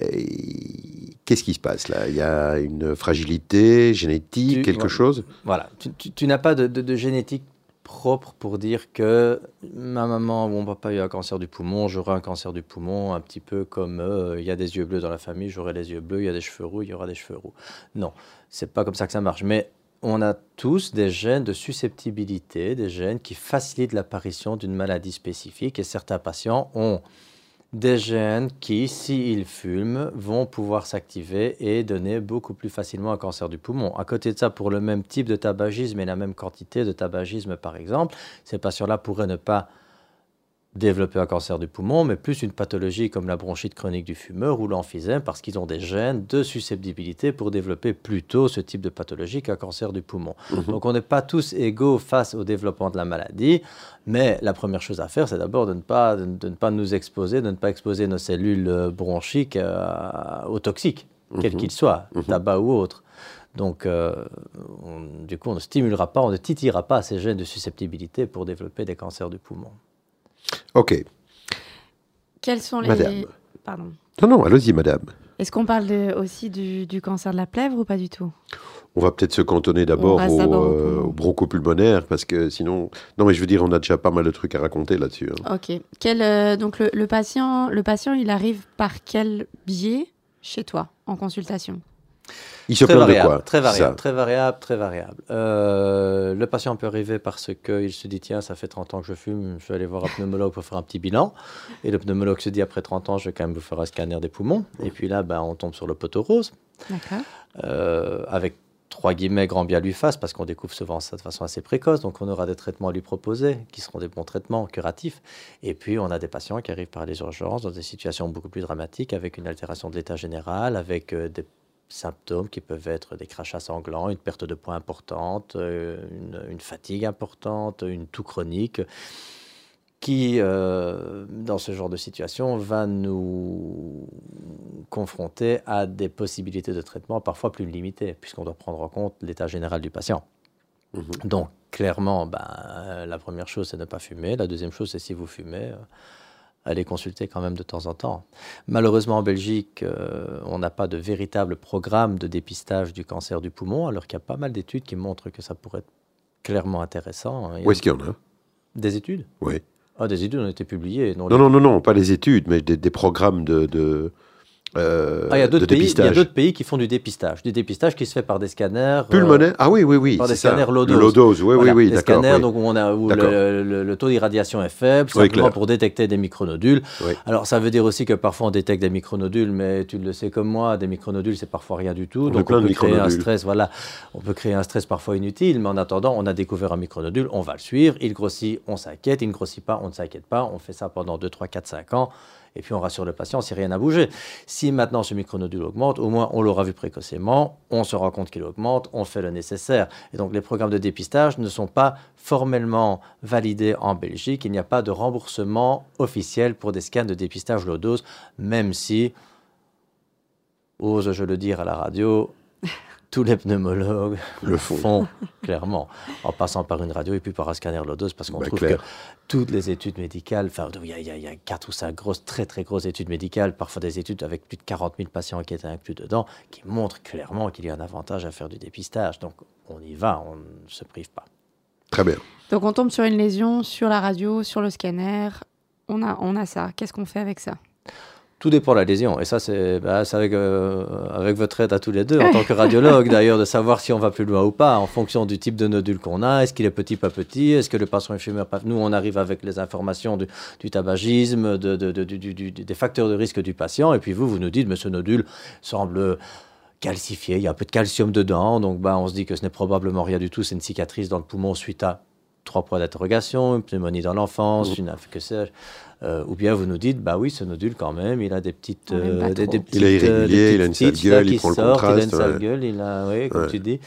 Speaker 1: Et qu'est-ce qui se passe là? Il y a une fragilité génétique,
Speaker 3: Tu-
Speaker 1: quelque
Speaker 3: voilà.
Speaker 1: chose?
Speaker 3: Voilà, tu, tu- tu n'as pas de, de- de génétique propre pour dire que ma maman ou mon papa a eu un cancer du poumon, j'aurai un cancer du poumon, un petit peu comme euh, il y a des yeux bleus dans la famille, j'aurai les yeux bleus, il y a des cheveux roux, il y aura des cheveux roux. Non, c'est pas comme ça que ça marche. Mais on a tous des gènes de susceptibilité, des gènes qui facilitent l'apparition d'une maladie spécifique et certains patients ont des gènes qui, s'ils fument, vont pouvoir s'activer et donner beaucoup plus facilement un cancer du poumon. À côté de ça, pour le même type de tabagisme et la même quantité de tabagisme, par exemple, ces patients-là pourraient ne pas développer un cancer du poumon, mais plus une pathologie comme la bronchite chronique du fumeur ou l'emphysème, parce qu'ils ont des gènes de susceptibilité pour développer plutôt ce type de pathologie qu'un cancer du poumon.
Speaker 1: Mhm.
Speaker 3: Donc on n'est pas tous égaux face au développement de la maladie, mais la première chose à faire, c'est d'abord de ne pas, de, de ne pas nous exposer, de ne pas exposer nos cellules euh, bronchiques euh, aux toxiques, quels
Speaker 1: Mhm.
Speaker 3: qu'ils soient,
Speaker 1: Mhm.
Speaker 3: tabac ou autres. Donc, euh, on- du coup, on ne stimulera pas, on ne titillera pas ces gènes de susceptibilité pour développer des cancers du poumon.
Speaker 1: Ok.
Speaker 2: Quels sont les...
Speaker 1: Madame.
Speaker 2: Pardon.
Speaker 1: Non, non, allez-y, madame.
Speaker 2: Est-ce qu'on parle de- aussi du, du cancer de la plèvre ou pas du tout?
Speaker 1: On va peut-être se cantonner d'abord
Speaker 2: reste
Speaker 1: au,
Speaker 2: d'abord au
Speaker 1: euh,
Speaker 2: poumon.
Speaker 1: au bronchopulmonaire, parce que sinon... Non, mais je veux dire, on a déjà pas mal de trucs à raconter là-dessus. hein.
Speaker 2: Ok. Quel, euh, donc le, le patient, le patient, il arrive par quel biais chez toi en consultation?
Speaker 1: Il se
Speaker 3: Très
Speaker 1: plaint de
Speaker 3: variable,
Speaker 1: quoi?
Speaker 3: très variable,
Speaker 1: Ça.
Speaker 3: très variable, très variable. Euh, le patient peut arriver parce qu'il se dit, tiens, ça fait trente ans que je fume, je vais aller voir un pneumologue pour faire un petit bilan. Et le pneumologue se dit, après trente ans, je vais quand même vous faire un scanner des poumons. Et puis là, ben, on tombe sur le poteau rose,
Speaker 2: D'accord.
Speaker 3: euh, avec trois guillemets grand bien lui fasse, parce qu'on découvre souvent ça de façon assez précoce. Donc on aura des traitements à lui proposer, qui seront des bons traitements curatifs. Et puis on a des patients qui arrivent par les urgences, dans des situations beaucoup plus dramatiques, avec une altération de l'état général, avec euh, des symptômes qui peuvent être des crachats sanglants, une perte de poids importante, euh, une, une fatigue importante, une toux chronique, qui, euh, dans ce genre de situation, va nous confronter à des possibilités de traitement parfois plus limitées, puisqu'on doit prendre en compte l'état général du patient.
Speaker 1: Mhm.
Speaker 3: Donc, clairement, ben, euh, la première chose, c'est ne pas fumer. La deuxième chose, c'est si vous fumez, euh, à les consulter quand même de temps en temps. Malheureusement, en Belgique, euh, on n'a pas de véritable programme de dépistage du cancer du poumon, alors qu'il y a pas mal d'études qui montrent que ça pourrait être clairement intéressant. Il y a
Speaker 1: Où est-ce qu'il y en a?
Speaker 3: des études?
Speaker 1: Oui.
Speaker 3: Ah, des études ont été publiées.
Speaker 1: Non, non, non, non, pas les études, mais des, des programmes de, de, euh,
Speaker 3: Ah, il y a
Speaker 1: de
Speaker 3: d'autres pays, il y a
Speaker 1: dépistage.
Speaker 3: d'autres pays qui font du dépistage. Du dépistage qui se fait par des scanners.
Speaker 1: Pulmonaire?
Speaker 3: euh,
Speaker 1: Ah oui, oui, oui.
Speaker 3: par des
Speaker 1: c'est ça.
Speaker 3: scanners low
Speaker 1: Le
Speaker 3: dose.
Speaker 1: low dose, oui,
Speaker 3: Voilà,
Speaker 1: oui, oui,
Speaker 3: des
Speaker 1: d'accord.
Speaker 3: scanners
Speaker 1: oui.
Speaker 3: donc où, on a, où
Speaker 1: D'accord.
Speaker 3: le, le- le taux d'irradiation est faible,
Speaker 1: Oui,
Speaker 3: simplement
Speaker 1: clair.
Speaker 3: pour détecter des micronodules.
Speaker 1: Oui.
Speaker 3: Alors, ça veut dire aussi que parfois on détecte des micronodules, mais tu le sais comme moi, des micronodules, c'est parfois rien du tout.
Speaker 1: On a
Speaker 3: Donc,
Speaker 1: plein
Speaker 3: on
Speaker 1: de
Speaker 3: peut créer un
Speaker 1: micronodules.
Speaker 3: stress, voilà. On peut créer un stress parfois inutile, mais en attendant, on a découvert un micronodule, on va le suivre. Il grossit, on s'inquiète. Il ne grossit pas, on ne s'inquiète pas. On fait ça pendant deux, trois, quatre, cinq ans. Et puis on rassure le patient si rien n'a bougé. Si maintenant ce micronodule augmente, au moins on l'aura vu précocement, on se rend compte qu'il augmente, on fait le nécessaire. Et donc les programmes de dépistage ne sont pas formellement validés en Belgique. Il n'y a pas de remboursement officiel pour des scans de dépistage low dose, même si, ose-je le dire à la radio, tous les pneumologues
Speaker 1: Le font.
Speaker 3: font clairement, en passant par une radio et puis par un scanner low dose, parce qu'on
Speaker 1: Bah,
Speaker 3: trouve
Speaker 1: clair.
Speaker 3: que toutes les études médicales, enfin, il y, a- il y a- il y a quatre ou cinq grosses, très très grosses études médicales, parfois des études avec plus de quarante mille patients qui étaient inclus dedans, qui montrent clairement qu'il y a un avantage à faire du dépistage. Donc on y va, on ne se prive pas.
Speaker 1: Très bien.
Speaker 2: Donc on tombe sur une lésion, sur la radio, sur le scanner. On a, on a ça. Qu'est-ce qu'on fait avec ça?
Speaker 3: Tout dépend de la lésion. Et ça, c'est bah, c'est avec, euh, avec votre aide à tous les deux, en tant que radiologue d'ailleurs, de savoir si on va plus loin ou pas, en fonction du type de nodule qu'on a. Est-ce qu'il est petit, pas petit? Est-ce que le patient est fumeur, pas... Nous, on arrive avec les informations du, du tabagisme, de, de, de, du- du- du- des facteurs de risque du patient. Et puis vous, vous nous dites, mais ce nodule semble calcifié, il y a un peu de calcium dedans. Donc bah, on se dit que ce n'est probablement rien du tout. C'est une cicatrice dans le poumon suite à trois points d'interrogation, une pneumonie dans l'enfance, une inf- que sais-je. Euh, ou bien vous nous dites, bah oui, ce nodule quand même, il a des petites,
Speaker 2: On l'aime pas
Speaker 3: euh, des,
Speaker 2: trop.
Speaker 3: des
Speaker 1: Il est
Speaker 3: petites, euh,
Speaker 1: irrégulier,
Speaker 3: des petites
Speaker 1: il a une sale
Speaker 3: tiges, là,
Speaker 1: gueule, il
Speaker 3: qui
Speaker 1: prend le
Speaker 3: sortent, il a une
Speaker 1: contraste,
Speaker 3: sale
Speaker 1: ouais.
Speaker 3: gueule, il a, oui, comme
Speaker 1: Ouais.
Speaker 3: tu dis.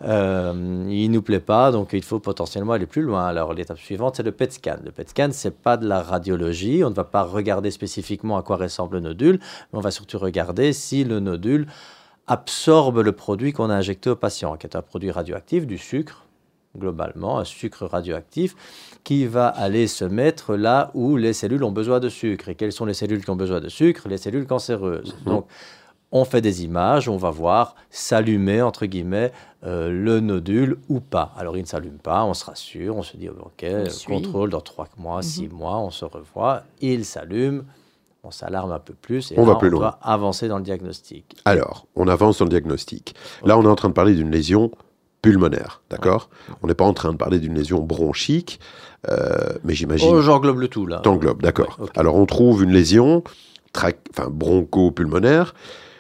Speaker 3: Euh, il nous plaît pas, donc il faut potentiellement aller plus loin. Alors l'étape suivante, c'est le P E T scan. Le P E T scan, c'est pas de la radiologie. On ne va pas regarder spécifiquement à quoi ressemble le nodule, mais on va surtout regarder si le nodule absorbe le produit qu'on a injecté au patient, qui est un produit radioactif, du sucre, globalement, un sucre radioactif, qui va aller se mettre là où les cellules ont besoin de sucre. Et quelles sont les cellules qui ont besoin de sucre? Les cellules cancéreuses.
Speaker 1: Mhm.
Speaker 3: Donc, on fait des images, on va voir s'allumer, entre guillemets, euh, le nodule ou pas. Alors, il ne s'allume pas, on se rassure, on se dit, OK,
Speaker 2: On suit.
Speaker 3: contrôle dans trois mois,
Speaker 2: Mhm.
Speaker 3: six mois, on se revoit, il s'allume, on s'alarme un peu plus, et
Speaker 1: On
Speaker 3: là,
Speaker 1: va plus
Speaker 3: on
Speaker 1: loin.
Speaker 3: doit avancer dans le diagnostic.
Speaker 1: Alors, on avance dans le diagnostic. Là, on est en train de parler d'une lésion pulmonaire, d'accord? On n'est pas en train de parler d'une lésion bronchique, euh, mais j'imagine...
Speaker 3: Oh, j'englobe le tout, là.
Speaker 1: T'englobes, d'accord.
Speaker 3: Ouais, ok.
Speaker 1: Alors, on trouve une lésion tra- enfin, broncho-pulmonaire.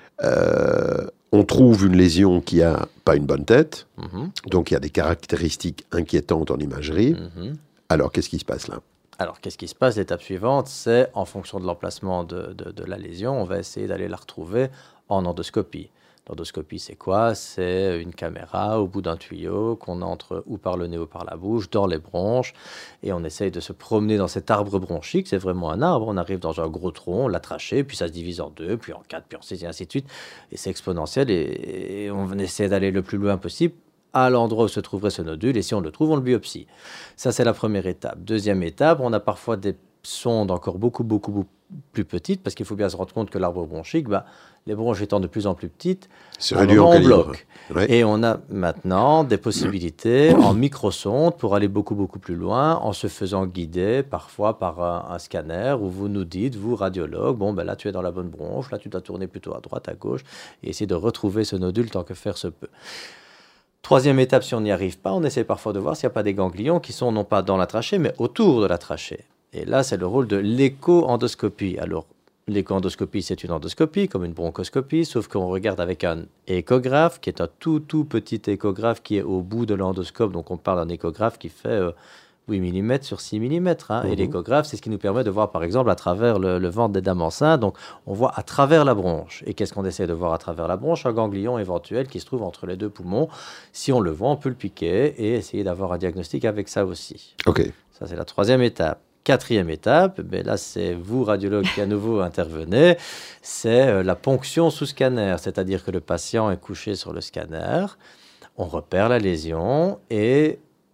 Speaker 1: Euh, on trouve une lésion qui a pas une bonne tête,
Speaker 3: Mhm,
Speaker 1: donc il y a des caractéristiques inquiétantes en imagerie.
Speaker 3: mhm.
Speaker 1: Alors, qu'est-ce qui se passe là?
Speaker 3: Alors, qu'est-ce qui se passe? L'étape suivante, c'est en fonction de l'emplacement de, de- de la lésion, on va essayer d'aller la retrouver en endoscopie. L'endoscopie, c'est quoi? C'est une caméra au bout d'un tuyau qu'on entre ou par le nez ou par la bouche, dans les bronches, et on essaye de se promener dans cet arbre bronchique. C'est vraiment un arbre. On arrive dans un gros tronc, la trachée, puis ça se divise en deux, puis en quatre, puis en six, et ainsi de suite. Et c'est exponentiel, et, et on essaie d'aller le plus loin possible à l'endroit où se trouverait ce nodule, et si on le trouve, on le biopsie. Ça, c'est la première étape. Deuxième étape, on a parfois des sondes encore beaucoup, beaucoup, beaucoup plus petites, parce qu'il faut bien se rendre compte que l'arbre bronchique, bah, les bronches étant de plus en plus petites,
Speaker 1: C'est
Speaker 3: à un
Speaker 1: réduit en
Speaker 3: moment, on
Speaker 1: calibre.
Speaker 3: bloque.
Speaker 1: Ouais.
Speaker 3: Et on a maintenant des possibilités en microsonde pour aller beaucoup, beaucoup plus loin, en se faisant guider parfois par un, un scanner où vous nous dites, vous, radiologue, bon, ben là, tu es dans la bonne bronche, là, tu dois tourner plutôt à droite, à gauche, et essayer de retrouver ce nodule tant que faire se peut. Troisième étape, si on n'y arrive pas, on essaie parfois de voir s'il n'y a pas des ganglions qui sont non pas dans la trachée, mais autour de la trachée. Et là, c'est le rôle de l'écho-endoscopie. Alors, l'écho-endoscopie, c'est une endoscopie, comme une bronchoscopie, sauf qu'on regarde avec un échographe, qui est un tout, tout petit échographe qui est au bout de l'endoscope. Donc, on parle d'un échographe qui fait euh, huit millimètres sur six millimètres. Hein.
Speaker 1: Mhm.
Speaker 3: Et l'échographe, c'est ce qui nous permet de voir, par exemple, à travers le, le ventre des dames enceintes. Donc, on voit à travers la bronche. Et qu'est-ce qu'on essaie de voir à travers la bronche? Un ganglion éventuel qui se trouve entre les deux poumons. Si on le voit, on peut le piquer et essayer d'avoir un diagnostic avec ça aussi.
Speaker 1: OK.
Speaker 3: Ça, c'est la troisième étape. Quatrième étape, ben là, c'est vous, radiologue, qui à nouveau intervenez, c'est euh, la ponction sous scanner, c'est-à-dire que le patient est couché sur le scanner, on repère la lésion et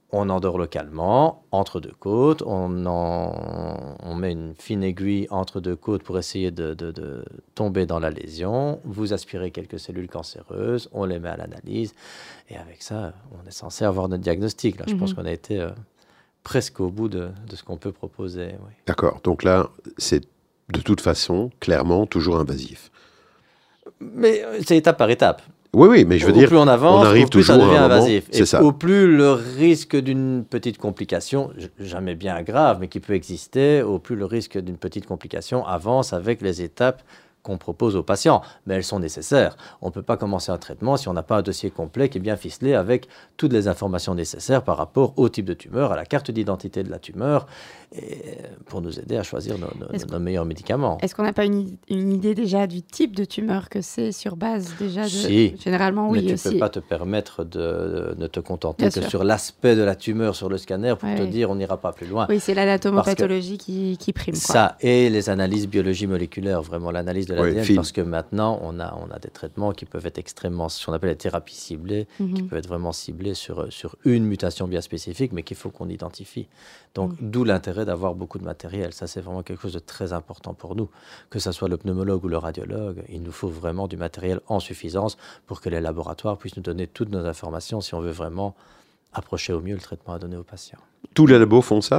Speaker 3: on endort localement, entre deux côtes, on, en, on met une fine aiguille entre deux côtes pour essayer de, de, de tomber dans la lésion. Vous aspirez quelques cellules cancéreuses, on les met à l'analyse, et avec ça, on est censé avoir notre diagnostic. Là, je mm-hmm. pense qu'on a été euh, presque au bout de, de ce qu'on peut proposer. Oui.
Speaker 1: D'accord, donc là, c'est de toute façon, clairement, toujours invasif.
Speaker 3: Mais c'est étape par étape.
Speaker 1: Oui, oui, mais je veux
Speaker 3: au
Speaker 1: dire,
Speaker 3: plus on avance,
Speaker 1: on arrive
Speaker 3: au plus
Speaker 1: toujours
Speaker 3: ça devient
Speaker 1: à un moment,
Speaker 3: invasif.
Speaker 1: c'est
Speaker 3: et
Speaker 1: ça.
Speaker 3: Au plus le risque d'une petite complication, jamais bien grave, mais qui peut exister, au plus le risque d'une petite complication avance avec les étapes qu'on propose aux patients. Mais elles sont nécessaires. On ne peut pas commencer un traitement si on n'a pas un dossier complet qui est bien ficelé avec toutes les informations nécessaires par rapport au type de tumeur, à la carte d'identité de la tumeur, et pour nous aider à choisir nos, nos, nos meilleurs médicaments.
Speaker 2: Est-ce qu'on n'a pas une, une idée déjà du type de tumeur que c'est sur base déjà de...
Speaker 3: Si,
Speaker 2: généralement, oui.
Speaker 3: Mais tu ne
Speaker 2: aussi.
Speaker 3: peux pas te permettre de, de ne te contenter
Speaker 2: Bien
Speaker 3: que
Speaker 2: sûr.
Speaker 3: sur l'aspect de la tumeur sur le scanner pour
Speaker 2: ouais.
Speaker 3: te dire on n'ira pas plus loin.
Speaker 2: Oui, c'est l'anatomopathologie qui, qui prime. Quoi.
Speaker 3: Ça, et les analyses biologie moléculaire, vraiment l'analyse de l'A D N,
Speaker 1: oui,
Speaker 3: parce que maintenant, on a, on a des traitements qui peuvent être extrêmement, ce qu'on appelle les thérapies ciblées, mm-hmm. qui peuvent être vraiment ciblées sur, sur une mutation bien spécifique, mais qu'il faut qu'on identifie. Donc, mm. d'où l'intérêt d'avoir beaucoup de matériel. Ça, c'est vraiment quelque chose de très important pour nous. Que ce soit le pneumologue ou le radiologue, il nous faut vraiment du matériel en suffisance pour que les laboratoires puissent nous donner toutes nos informations si on veut vraiment approcher au mieux le traitement à donner aux patients.
Speaker 1: Tous les labos font ça ?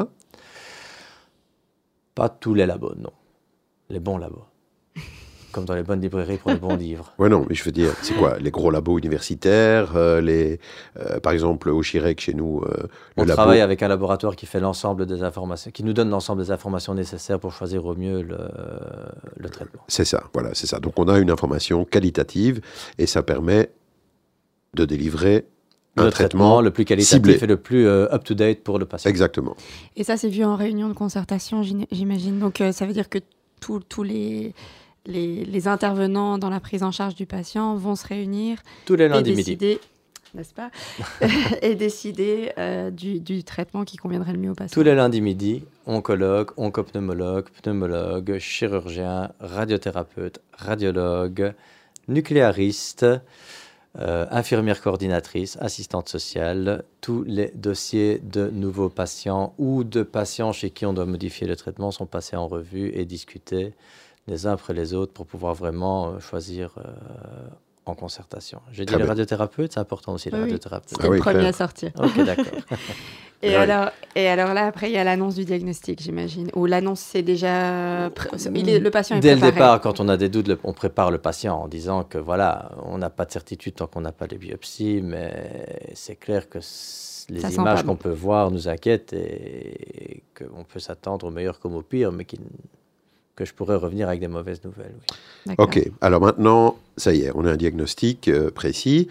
Speaker 3: Pas tous les labos, non. Les bons labos. Comme dans les bonnes librairies pour les bons livres.
Speaker 1: Oui, non, mais je veux dire, c'est quoi ? Les gros labos universitaires, euh, les, euh, par exemple, au Chirec, chez nous, euh, le
Speaker 3: On
Speaker 1: labo...
Speaker 3: travaille avec un laboratoire qui fait l'ensemble des informations, qui nous donne l'ensemble des informations nécessaires pour choisir au mieux le, le traitement.
Speaker 1: C'est ça, voilà, c'est ça. Donc, on a une information qualitative et ça permet de délivrer un
Speaker 3: le
Speaker 1: traitement,
Speaker 3: traitement le plus qualitatif
Speaker 1: ciblé.
Speaker 3: et le plus euh, up-to-date pour le patient.
Speaker 1: Exactement.
Speaker 2: Et ça, c'est vu en réunion de concertation, j'imagine. Donc, euh, ça veut dire que tous les... Les, les intervenants dans la prise en charge du patient vont se réunir
Speaker 3: tous les lundis
Speaker 2: et décider,
Speaker 3: midi,
Speaker 2: n'est-ce pas, et décider euh, du, du traitement qui conviendrait le mieux au patient.
Speaker 3: Tous les lundis midi, oncologue, oncopneumologue, pneumologue, chirurgien, radiothérapeute, radiologue, nucléariste, euh, infirmière coordinatrice, assistante sociale, tous les dossiers de nouveaux patients ou de patients chez qui on doit modifier le traitement sont passés en revue et discutés les uns après les autres pour pouvoir vraiment euh, choisir euh, en concertation. J'ai dit les radiothérapeutes, c'est important aussi, les
Speaker 2: oui,
Speaker 3: radiothérapeutes.
Speaker 2: C'est ah le oui, premier clair. À sortir.
Speaker 3: Ok, d'accord.
Speaker 2: et, ouais. alors, et alors là, après, il y a l'annonce du diagnostic, j'imagine, ou l'annonce, c'est déjà... Pré... Il est... Le patient est
Speaker 3: Dès
Speaker 2: préparé.
Speaker 3: le départ, quand on a des doutes, le... on prépare le patient en disant que, voilà, on n'a pas de certitude tant qu'on n'a pas les biopsies, mais c'est clair que les Ça images qu'on peut voir nous inquiètent et qu'on peut s'attendre au meilleur comme au pire, mais qu'il... que je pourrais revenir avec des mauvaises nouvelles. Oui.
Speaker 1: Ok, alors maintenant, ça y est, on a un diagnostic euh, précis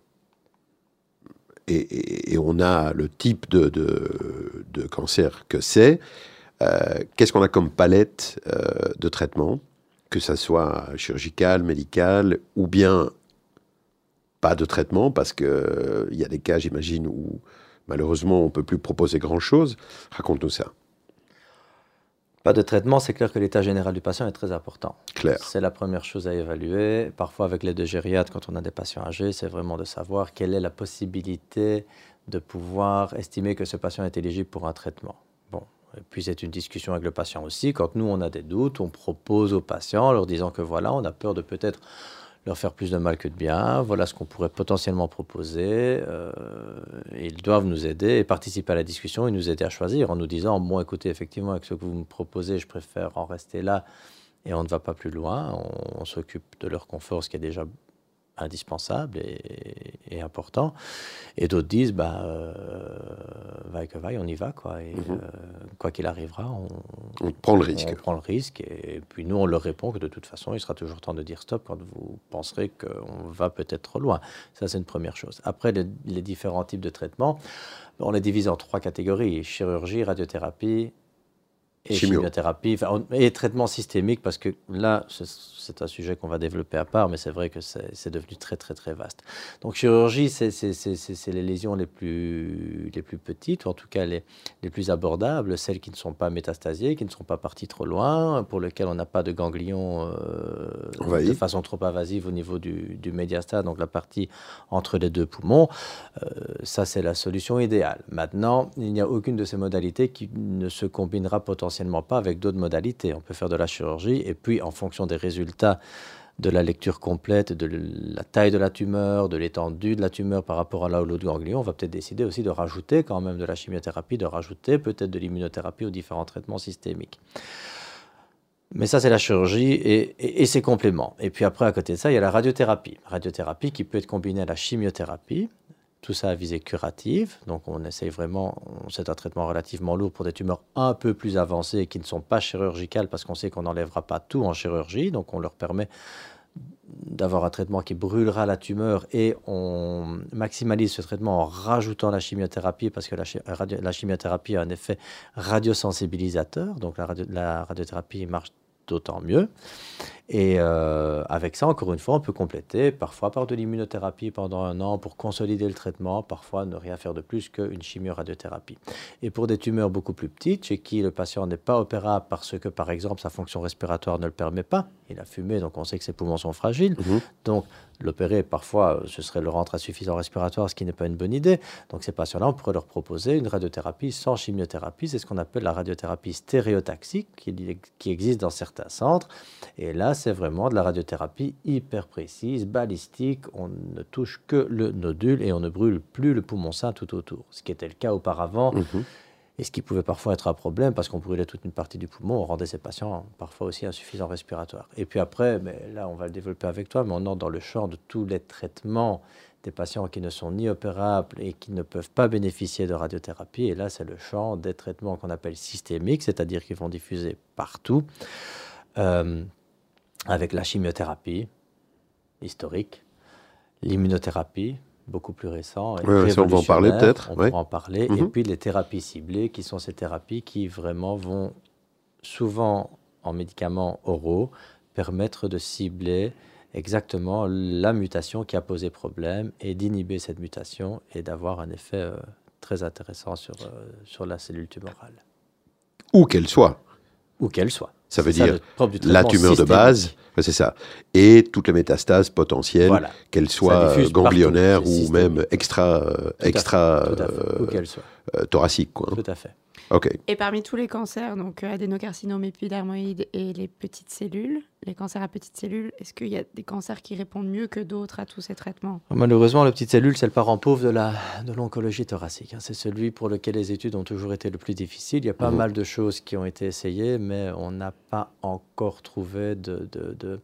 Speaker 1: et, et, et on a le type de, de, de cancer que c'est. Euh, qu'est-ce qu'on a comme palette euh, de traitement, que ça soit chirurgical, médical, ou bien pas de traitement, parce qu'il euh, y a des cas, j'imagine, où malheureusement, on ne peut plus proposer grand-chose. Raconte-nous ça.
Speaker 3: Pas de traitement, c'est clair que l'état général du patient est très important.
Speaker 1: Clair.
Speaker 3: C'est la première chose à évaluer. Parfois, avec l'aide de gériatres, quand on a des patients âgés, c'est vraiment de savoir quelle est la possibilité de pouvoir estimer que ce patient est éligible pour un traitement. Bon, et puis c'est une discussion avec le patient aussi. Quand nous, on a des doutes, on propose aux patients, en leur disant que voilà, on a peur de peut-être leur faire plus de mal que de bien, voilà ce qu'on pourrait potentiellement proposer, euh, ils doivent nous aider et participer à la discussion et nous aider à choisir en nous disant, bon écoutez, effectivement avec ce que vous me proposez, je préfère en rester là et on ne va pas plus loin, on, on s'occupe de leur confort, ce qui est déjà indispensable et, et important, et d'autres disent, bah, euh, vaille que vaille, on y va, quoi, et mm-hmm. euh, quoi qu'il arrivera, on,
Speaker 1: on prend le risque.
Speaker 3: On prend le risque, et, et puis nous, on leur répond que de toute façon, il sera toujours temps de dire stop quand vous penserez qu'on va peut-être trop loin. Ça, c'est une première chose. Après, les, les différents types de traitements, on les divise en trois catégories, chirurgie, radiothérapie et
Speaker 1: Chimio.
Speaker 3: chimiothérapie, enfin, on- et traitement systémique, parce que là, c'est- c'est un sujet qu'on va développer à part, mais c'est vrai que c'est c'est devenu très, très, très vaste. Donc, chirurgie, c'est c'est- c'est- c'est- c'est les lésions les plus, les plus petites, ou en tout cas les, les plus abordables, celles qui ne sont pas métastasiées, qui ne sont pas parties trop loin, pour lesquelles on n'a pas de ganglions euh,
Speaker 1: Envahi.
Speaker 3: de façon trop invasive au niveau du, du médiastat, donc la partie entre les deux poumons. Euh, ça, c'est la solution idéale. Maintenant, il n'y a aucune de ces modalités qui ne se combinera potentiellement pas avec d'autres modalités. On peut faire de la chirurgie et puis, en fonction des résultats de la lecture complète, de la taille de la tumeur, de l'étendue de la tumeur par rapport à là ou l'autre ganglion, on va peut-être décider aussi de rajouter quand même de la chimiothérapie, de rajouter peut-être de l'immunothérapie aux différents traitements systémiques. Mais ça, c'est la chirurgie et, et, et ses compléments. Et puis après, à côté de ça, il y a la radiothérapie. Radiothérapie qui peut être combinée à la chimiothérapie. Tout ça à visée curative. Donc, on essaye vraiment, c'est un traitement relativement lourd pour des tumeurs un peu plus avancées et qui ne sont pas chirurgicales parce qu'on sait qu'on n'enlèvera pas tout en chirurgie. Donc, on leur permet d'avoir un traitement qui brûlera la tumeur et on maximalise ce traitement en rajoutant la chimiothérapie parce que la, chi- radio- la chimiothérapie a un effet radiosensibilisateur. Donc, la, radio- la radiothérapie marche d'autant mieux. Et euh, avec ça, encore une fois, on peut compléter parfois par de l'immunothérapie pendant un an pour consolider le traitement, parfois ne rien faire de plus qu'une chimioradiothérapie. Et pour des tumeurs beaucoup plus petites, chez qui le patient n'est pas opérable parce que, par exemple, sa fonction respiratoire ne le permet pas, il a fumé, donc on sait que ses poumons sont fragiles,
Speaker 1: Mhm.
Speaker 3: donc l'opérer, parfois, ce serait le rendre insuffisant respiratoire, ce qui n'est pas une bonne idée. Donc ces patients-là, on pourrait leur proposer une radiothérapie sans chimiothérapie, c'est ce qu'on appelle la radiothérapie stéréotaxique, qui, qui existe dans certains centres. Et là, c'est vraiment de la radiothérapie hyper précise, balistique. On ne touche que le nodule et on ne brûle plus le poumon sain tout autour. Ce qui était le cas auparavant
Speaker 1: Mhm.
Speaker 3: et ce qui pouvait parfois être un problème parce qu'on brûlait toute une partie du poumon. On rendait ces patients parfois aussi insuffisants respiratoires. Et puis après, mais là, on va le développer avec toi, mais on entre dans le champ de tous les traitements des patients qui ne sont ni opérables et qui ne peuvent pas bénéficier de radiothérapie. Et là, c'est le champ des traitements qu'on appelle systémiques, c'est-à-dire qu'ils vont diffuser partout. Euh, avec la chimiothérapie historique, l'immunothérapie, beaucoup plus récent, et
Speaker 1: Ouais, ouais, ça, on va en parler
Speaker 3: révolutionnaire,
Speaker 1: peut-être,
Speaker 3: on
Speaker 1: ouais.
Speaker 3: pourra en parler,
Speaker 1: Mhm.
Speaker 3: et puis les thérapies ciblées, qui sont ces thérapies qui vraiment vont, souvent en médicaments oraux, permettre de cibler exactement la mutation qui a posé problème et d'inhiber cette mutation et d'avoir un effet euh, très intéressant sur, euh, sur la cellule tumorale,
Speaker 1: Où qu'elle soit.
Speaker 3: où qu'elle soit.
Speaker 1: Ça veut
Speaker 3: C'est
Speaker 1: dire
Speaker 3: le propre du
Speaker 1: la
Speaker 3: traitement
Speaker 1: tumeur de
Speaker 3: systémique.
Speaker 1: base, ouais, c'est ça, et toutes les métastases potentielles,
Speaker 3: Voilà.
Speaker 1: qu'elles soient
Speaker 3: diffuse
Speaker 1: euh, ganglionnaires
Speaker 3: partout, c'est
Speaker 1: ou même
Speaker 3: systémique.
Speaker 1: extra, euh,
Speaker 3: Tout à fait,
Speaker 1: extra
Speaker 3: tout à fait,
Speaker 1: euh,
Speaker 3: où qu'elle soit.
Speaker 1: euh, thoraciques, quoi. hein.
Speaker 3: Tout à fait.
Speaker 1: Ok.
Speaker 2: Et parmi tous les cancers, donc euh, adénocarcinome, épidermoïde et les petites cellules, les cancers à petites cellules, est-ce qu'il y a des cancers qui répondent mieux que d'autres à tous ces traitements?
Speaker 3: Malheureusement, la petite cellule, c'est le parent pauvre de la de l'oncologie thoracique. hein. C'est celui pour lequel les études ont toujours été le plus difficiles. Il y a pas
Speaker 1: Mhm.
Speaker 3: mal de choses qui ont été essayées, mais on n'a pas encore trouvé de, de, de,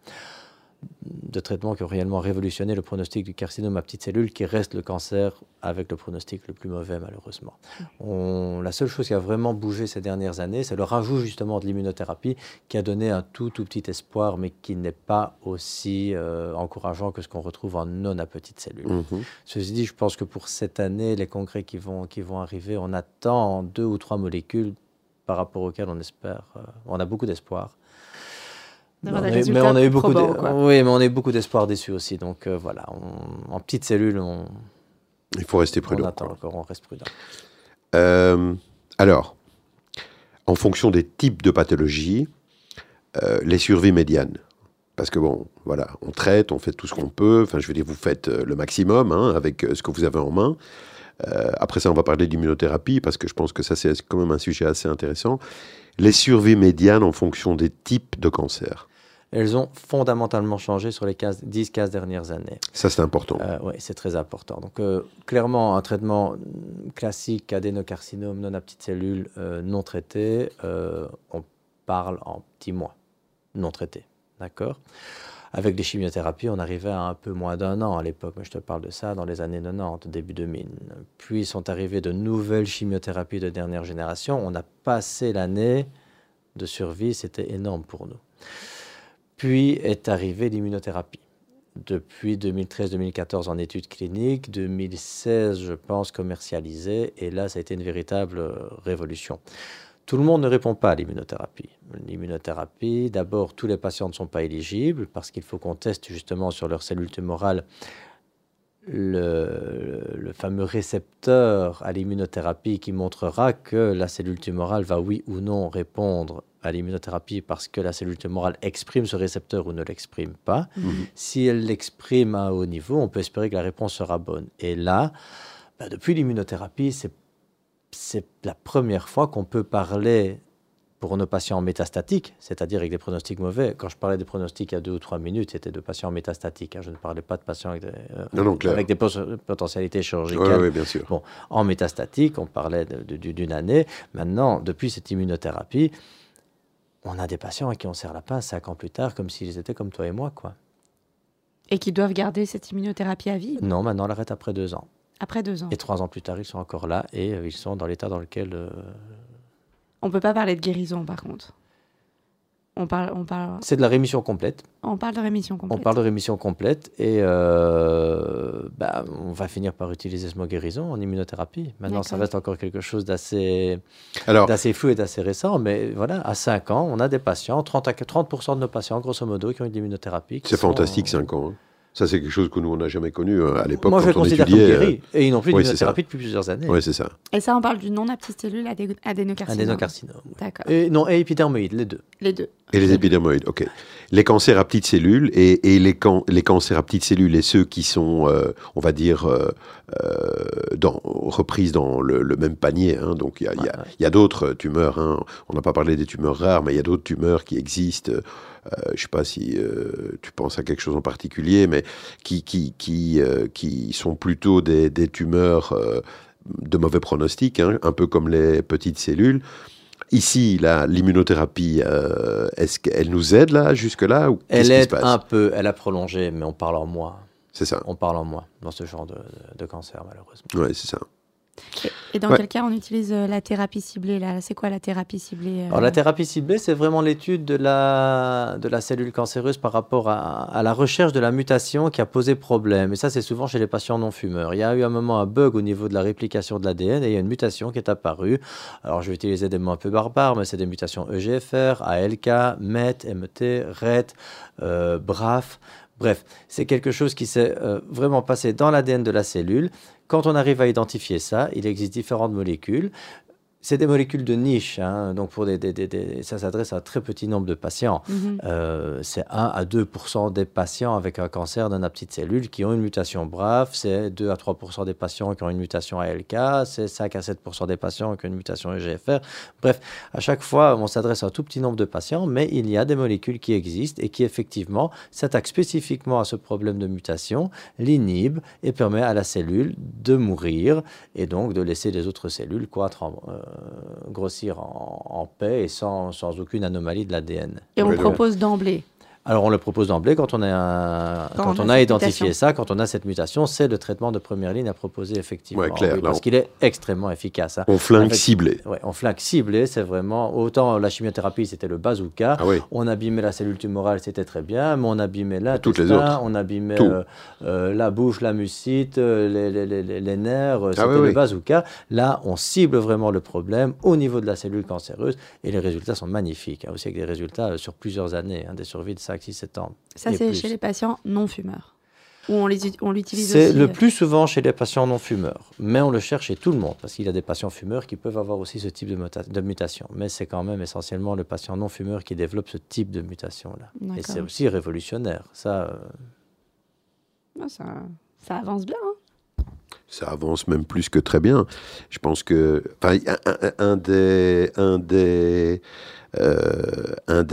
Speaker 3: de traitements qui ont réellement révolutionné le pronostic du carcinome à petite cellule, qui reste le cancer avec le pronostic le plus mauvais, malheureusement. On, la seule chose qui a vraiment bougé ces dernières années, c'est le rajout justement de l'immunothérapie, qui a donné un tout, tout petit espoir, mais qui n'est pas aussi euh, encourageant que ce qu'on retrouve en non à petite cellule.
Speaker 1: Mhm.
Speaker 3: Ceci dit, je pense que pour cette année, les congrès qui vont, qui vont arriver, on attend deux ou trois molécules par rapport auxquelles on espère, euh, on a beaucoup d'espoir. Mais
Speaker 2: D'avoir
Speaker 3: on,
Speaker 2: des
Speaker 3: a, eu- mais
Speaker 2: résultats
Speaker 3: on a eu beaucoup,
Speaker 2: probants,
Speaker 3: de-
Speaker 2: quoi.
Speaker 3: oui, mais on a eu beaucoup d'espoir déçu aussi. Donc euh, voilà, on- en petite cellule, on,
Speaker 1: Il faut rester
Speaker 3: on
Speaker 1: prudent.
Speaker 3: attend
Speaker 1: quoi.
Speaker 3: encore, on reste prudent.
Speaker 1: Euh, alors, en fonction des types de pathologies, euh, les survies médianes. Parce que bon, voilà, on traite, on fait tout ce qu'on peut. Enfin, je veux dire, vous faites euh, le maximum hein, avec euh, ce que vous avez en main. Euh, après ça, on va parler d'immunothérapie parce que je pense que ça, c'est quand même un sujet assez intéressant. Les survies médianes en fonction des types de cancers.
Speaker 3: Elles ont fondamentalement changé sur les dix quinze dernières années.
Speaker 1: Ça, c'est important.
Speaker 3: Euh, oui, c'est très important. Donc, euh, clairement, un traitement mm, classique, adénocarcinome non à petite cellule, euh, non traité, euh, on parle en petits mois, non traité. D'accord ? Avec des chimiothérapies, on arrivait à un peu moins d'un an à l'époque, mais je te parle de ça dans les années quatre-vingt-dix, début deux mille. Puis sont arrivées de nouvelles chimiothérapies de dernière génération. On a passé l'année de survie, c'était énorme pour nous. Puis est arrivée l'immunothérapie. Depuis deux mille treize deux mille quatorze en études cliniques, deux mille seize, je pense, commercialisée, et là, ça a été une véritable euh, révolution. Tout le monde ne répond pas à l'immunothérapie. L'immunothérapie, d'abord, tous les patients ne sont pas éligibles parce qu'il faut qu'on teste justement sur leurs cellules tumorales le, le fameux récepteur à l'immunothérapie qui montrera que la cellule tumorale va oui ou non répondre à l'immunothérapie parce que la cellule tumorale exprime ce récepteur ou ne l'exprime pas. Mmh. Si elle l'exprime à un haut niveau, on peut espérer que la réponse sera bonne. Et là, bah, depuis l'immunothérapie, c'est c'est la première fois qu'on peut parler pour nos patients métastatiques, c'est-à-dire avec des pronostics mauvais. Quand je parlais des pronostics il y a deux ou trois minutes, c'était de patients métastatiques. Hein. Je ne parlais pas de patients avec des, euh, non, non, avec des pot- potentialités chirurgicales.
Speaker 1: Oui, oui, bien sûr.
Speaker 3: Bon, en métastatique, on parlait de, de, d'une année. Maintenant, depuis cette immunothérapie, on a des patients à qui on serre la pince cinq ans plus tard, comme s'ils étaient comme toi et moi, quoi.
Speaker 2: Et qui doivent garder cette immunothérapie à vie?
Speaker 3: Non, maintenant, on l'arrête après deux ans.
Speaker 2: Après deux ans.
Speaker 3: Et trois ans plus tard, ils sont encore là et euh, ils sont dans l'état dans lequel... Euh...
Speaker 2: On ne peut pas parler de guérison, par contre. On parle, on parle...
Speaker 3: C'est de la rémission complète.
Speaker 2: On parle de rémission complète.
Speaker 3: On parle de rémission complète et euh, bah, on va finir par utiliser ce mot guérison en immunothérapie. Maintenant, D'accord. ça reste encore quelque chose d'assez, Alors... d'assez flou et d'assez récent, mais voilà, à cinq ans, on a des patients, trente à trente pour cent de nos patients, grosso modo, qui ont eu de l'immunothérapie.
Speaker 1: C'est sont... fantastique, cinq ans. Hein. Ça, c'est quelque chose que nous, on n'a jamais connu euh, à l'époque.
Speaker 3: Moi,
Speaker 1: quand
Speaker 3: je le considère comme guéri. Euh... Et ils n'ont plus
Speaker 1: oui,
Speaker 3: d'immunothérapie depuis plusieurs années.
Speaker 1: Oui, c'est ça.
Speaker 2: Et ça, on parle du non-apticellule adé... adénocarcinome.
Speaker 3: Adénocarcinome. Oui.
Speaker 2: D'accord.
Speaker 3: Et, non, et épidermoïde, les deux.
Speaker 2: Les deux.
Speaker 1: Et les épidermoïdes, ok. Les cancers à petites cellules et, et les, can... les cancers à petites cellules et ceux qui sont, euh, on va dire, euh, euh, dans, reprises dans le, le même panier. Hein. Donc, il y a, ouais, y, ouais. y a d'autres tumeurs. Hein. On n'a pas parlé des tumeurs rares, mais il y a d'autres tumeurs qui existent. Euh, je ne sais pas si euh, tu penses à quelque chose en particulier, mais qui, qui, qui, euh, qui sont plutôt des, des tumeurs euh, de mauvais pronostic, hein, un peu comme les petites cellules. Ici, là, l'immunothérapie, euh, est-ce qu'elle nous aide là, jusque-là ou
Speaker 3: Elle
Speaker 1: aide
Speaker 3: qui se passe un peu, elle a prolongé, mais on parle en moins.
Speaker 1: C'est ça.
Speaker 3: On parle en moins dans ce genre de, de cancer, malheureusement.
Speaker 1: Oui, c'est ça.
Speaker 2: Et dans ouais. quel cas on utilise euh, la thérapie ciblée là ? C'est quoi la thérapie ciblée euh...
Speaker 3: Alors la thérapie ciblée, c'est vraiment l'étude de la, de la cellule cancéreuse par rapport à, à la recherche de la mutation qui a posé problème. Et ça, c'est souvent chez les patients non-fumeurs. Il y a eu un moment un bug au niveau de la réplication de l'A D N et il y a une mutation qui est apparue. Alors je vais utiliser des mots un peu barbares, mais c'est des mutations E G F R, A L K, M E T, M E T, R E T, euh, B R A F. Bref, c'est quelque chose qui s'est euh, vraiment passé dans l'A D N de la cellule. Quand on arrive à identifier ça, il existe différentes molécules. C'est des molécules de niche, hein, donc pour des, des, des, des, ça s'adresse à un très petit nombre de patients. Mm-hmm. Euh, c'est un à deux pour cent des patients avec un cancer d'un petite cellule qui ont une mutation B R A F, c'est deux à trois pour cent des patients qui ont une mutation A L K, c'est cinq à sept pour cent des patients qui ont une mutation E G F R. Bref, à chaque fois, on s'adresse à un tout petit nombre de patients, mais il y a des molécules qui existent et qui, effectivement, s'attaquent spécifiquement à ce problème de mutation, l'inhibent et permet à la cellule de mourir et donc de laisser les autres cellules croître en... Euh, grossir en, en paix et sans, sans aucune anomalie de l'A D N.
Speaker 2: Et on oui, propose d'emblée.
Speaker 3: Alors, on le propose d'emblée quand on a, un, quand quand on on a, a identifié mutation. ça, quand on a cette mutation, c'est le traitement de première ligne à proposer effectivement.
Speaker 1: Ouais, clair,
Speaker 3: oui, parce on... qu'il est extrêmement efficace. Hein.
Speaker 1: On flingue fait, ciblé.
Speaker 3: Ouais, on flingue ciblé, c'est vraiment... Autant la chimiothérapie, c'était le bazooka. Ah, oui. On abîmait la cellule tumorale, c'était très bien, mais on abîmait l'intestin, on abîmait euh, euh, la bouche, la mucite, les, les, les, les nerfs, c'était ah, oui, le oui. bazooka. Là, on cible vraiment le problème au niveau de la cellule cancéreuse et les résultats sont magnifiques. Hein, aussi avec des résultats sur plusieurs années, hein, des survies de cinq, six, sept ans.
Speaker 2: Ça, c'est plus. Chez les patients non-fumeurs. Ou on, les, on l'utilise
Speaker 3: c'est
Speaker 2: aussi
Speaker 3: le plus souvent chez les patients non-fumeurs. Mais on le cherche chez tout le monde, parce qu'il y a des patients fumeurs qui peuvent avoir aussi ce type de, muta- de mutation. Mais c'est quand même essentiellement le patient non-fumeur qui développe ce type de mutation-là. D'accord. Et c'est aussi révolutionnaire. Ça, euh...
Speaker 2: ça, ça avance bien, hein.
Speaker 1: Ça avance même plus que très bien. Je pense que... Enfin, un, un, un des... Un des Euh, un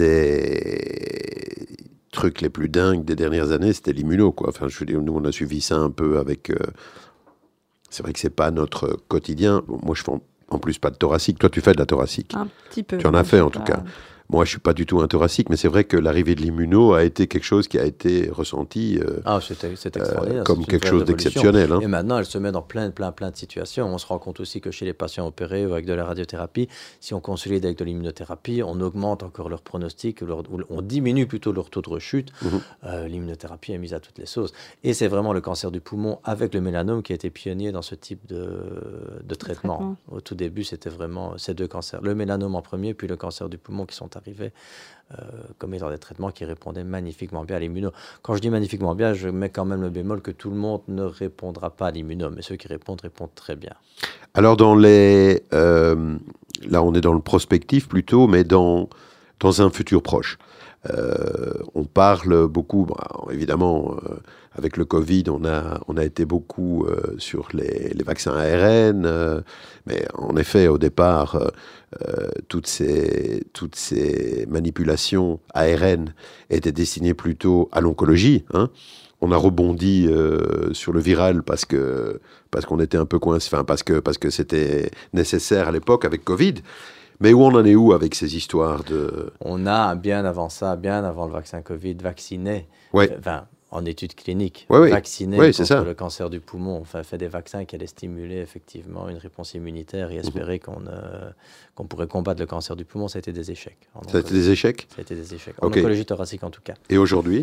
Speaker 1: des trucs les plus dingues des dernières années, c'était l'immuno, quoi. Enfin, je veux dire, nous, on a suivi ça un peu avec... Euh... C'est vrai que c'est pas notre quotidien. Bon, moi, je fais en... en plus pas de thoracique. Toi, tu fais de la thoracique.
Speaker 2: Un petit peu.
Speaker 1: Tu en as fait, en tout pas... cas. moi, je suis pas du tout un thoracique, mais c'est vrai que l'arrivée de l'immuno a été quelque chose qui a été ressenti euh,
Speaker 3: Ah, c'est c'est extraordinaire.
Speaker 1: euh, comme
Speaker 3: c'est une
Speaker 1: quelque
Speaker 3: vraie
Speaker 1: chose
Speaker 3: révolution.
Speaker 1: d'exceptionnel. Hein.
Speaker 3: Et maintenant, elle se met dans plein, plein, plein de situations. On se rend compte aussi que chez les patients opérés ou avec de la radiothérapie, si on consolide avec de l'immunothérapie, on augmente encore leur pronostic, leur, on diminue plutôt leur taux de rechute.
Speaker 1: Mm-hmm.
Speaker 3: Euh, l'immunothérapie est mise à toutes les sauces. Et c'est vraiment le cancer du poumon avec le mélanome qui a été pionnier dans ce type de, de traitement.
Speaker 2: traitement.
Speaker 3: Au tout début, c'était vraiment ces deux cancers. Le mélanome en premier, puis le cancer du poumon qui sont arrivés euh, comme étant des traitements qui répondaient magnifiquement bien à l'immuno. Quand je dis magnifiquement bien, je mets quand même le bémol que tout le monde ne répondra pas à l'immuno, mais ceux qui répondent, répondent très bien.
Speaker 1: Alors, dans les, euh, là, on est dans le prospectif plutôt, mais dans, dans un futur proche. Euh, on parle beaucoup, bah, évidemment, euh, avec le Covid, on a, on a été beaucoup euh, sur les, les vaccins A R N, euh, mais en effet, au départ, euh, toutes, ces, toutes ces manipulations A R N étaient destinées plutôt à l'oncologie. Hein. On a rebondi euh, sur le viral parce que parce qu'on était un peu coincé, enfin parce que parce que c'était nécessaire à l'époque avec Covid. Mais où on en est où avec ces histoires de...
Speaker 3: On a, bien avant ça, bien avant le vaccin Covid, vacciné,
Speaker 1: Ouais.
Speaker 3: enfin, en études cliniques,
Speaker 1: Ouais, ouais.
Speaker 3: vacciné
Speaker 1: Ouais, c'est
Speaker 3: contre
Speaker 1: ça.
Speaker 3: le cancer du poumon. Enfin, fait des vaccins qui allaient stimuler effectivement une réponse immunitaire et espérer
Speaker 1: Mhm.
Speaker 3: qu'on euh, qu'on pourrait combattre le cancer du poumon. Ça a été des échecs. En
Speaker 1: Ça a été
Speaker 3: oncologie.
Speaker 1: des échecs.
Speaker 3: Ça a été des échecs. En
Speaker 1: Ok.
Speaker 3: oncologie thoracique, en tout cas.
Speaker 1: Et aujourd'hui?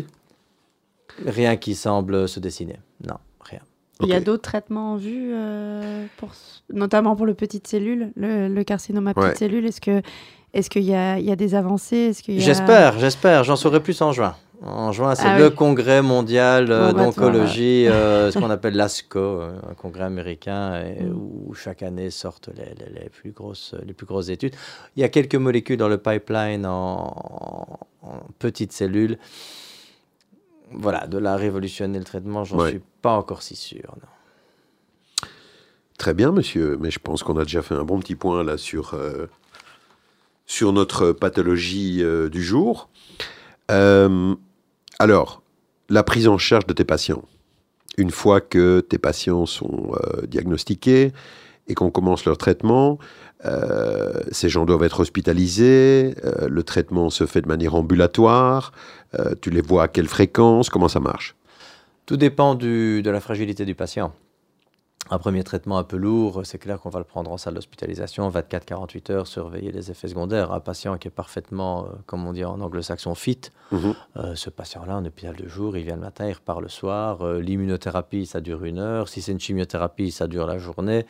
Speaker 3: Rien qui semble se dessiner. Non, rien.
Speaker 2: Il y a
Speaker 1: Ok.
Speaker 2: d'autres traitements en vue, euh, pour, notamment pour le petite cellule, le, le carcinome à petite
Speaker 1: Ouais.
Speaker 2: cellule. Est-ce que, est-ce qu'il y a, il y a des avancées? Est-ce qu'il y a...
Speaker 3: J'espère, j'espère. J'en saurai plus en juin. En juin, c'est
Speaker 2: Ah
Speaker 3: le
Speaker 2: oui.
Speaker 3: congrès mondial euh,
Speaker 2: Bon, bah,
Speaker 3: d'oncologie, euh, ce qu'on appelle l'ASCO, euh, un congrès américain, et,
Speaker 2: Mm.
Speaker 3: où chaque année sortent les, les- les plus grosses, les plus grosses études. Il y a quelques molécules dans le pipeline en, en petites cellules. Voilà, de la révolutionner le traitement, j'en
Speaker 1: Ouais.
Speaker 3: suis pas encore si sûr. Non.
Speaker 1: Très bien, monsieur. Mais je pense qu'on a déjà fait un bon petit point là sur, euh, sur notre pathologie euh, du jour. Euh, alors, la prise en charge de tes patients. Une fois que tes patients sont euh, diagnostiqués et qu'on commence leur traitement, euh, ces gens doivent être hospitalisés. Euh, le traitement se fait de manière ambulatoire. Euh, tu les vois à quelle fréquence? Comment ça marche?
Speaker 3: Tout dépend du, de la fragilité du patient. Un premier traitement un peu lourd, c'est clair qu'on va le prendre en salle d'hospitalisation, vingt-quatre à quarante-huit heures, surveiller les effets secondaires. Un patient qui est parfaitement, euh, comme on dit en anglo-saxon, fit,
Speaker 1: Mhm.
Speaker 3: euh, ce patient-là, en hôpital de jour, il vient le matin, il repart le soir. Euh, l'immunothérapie, ça dure une heure. Si c'est une chimiothérapie, ça dure la journée.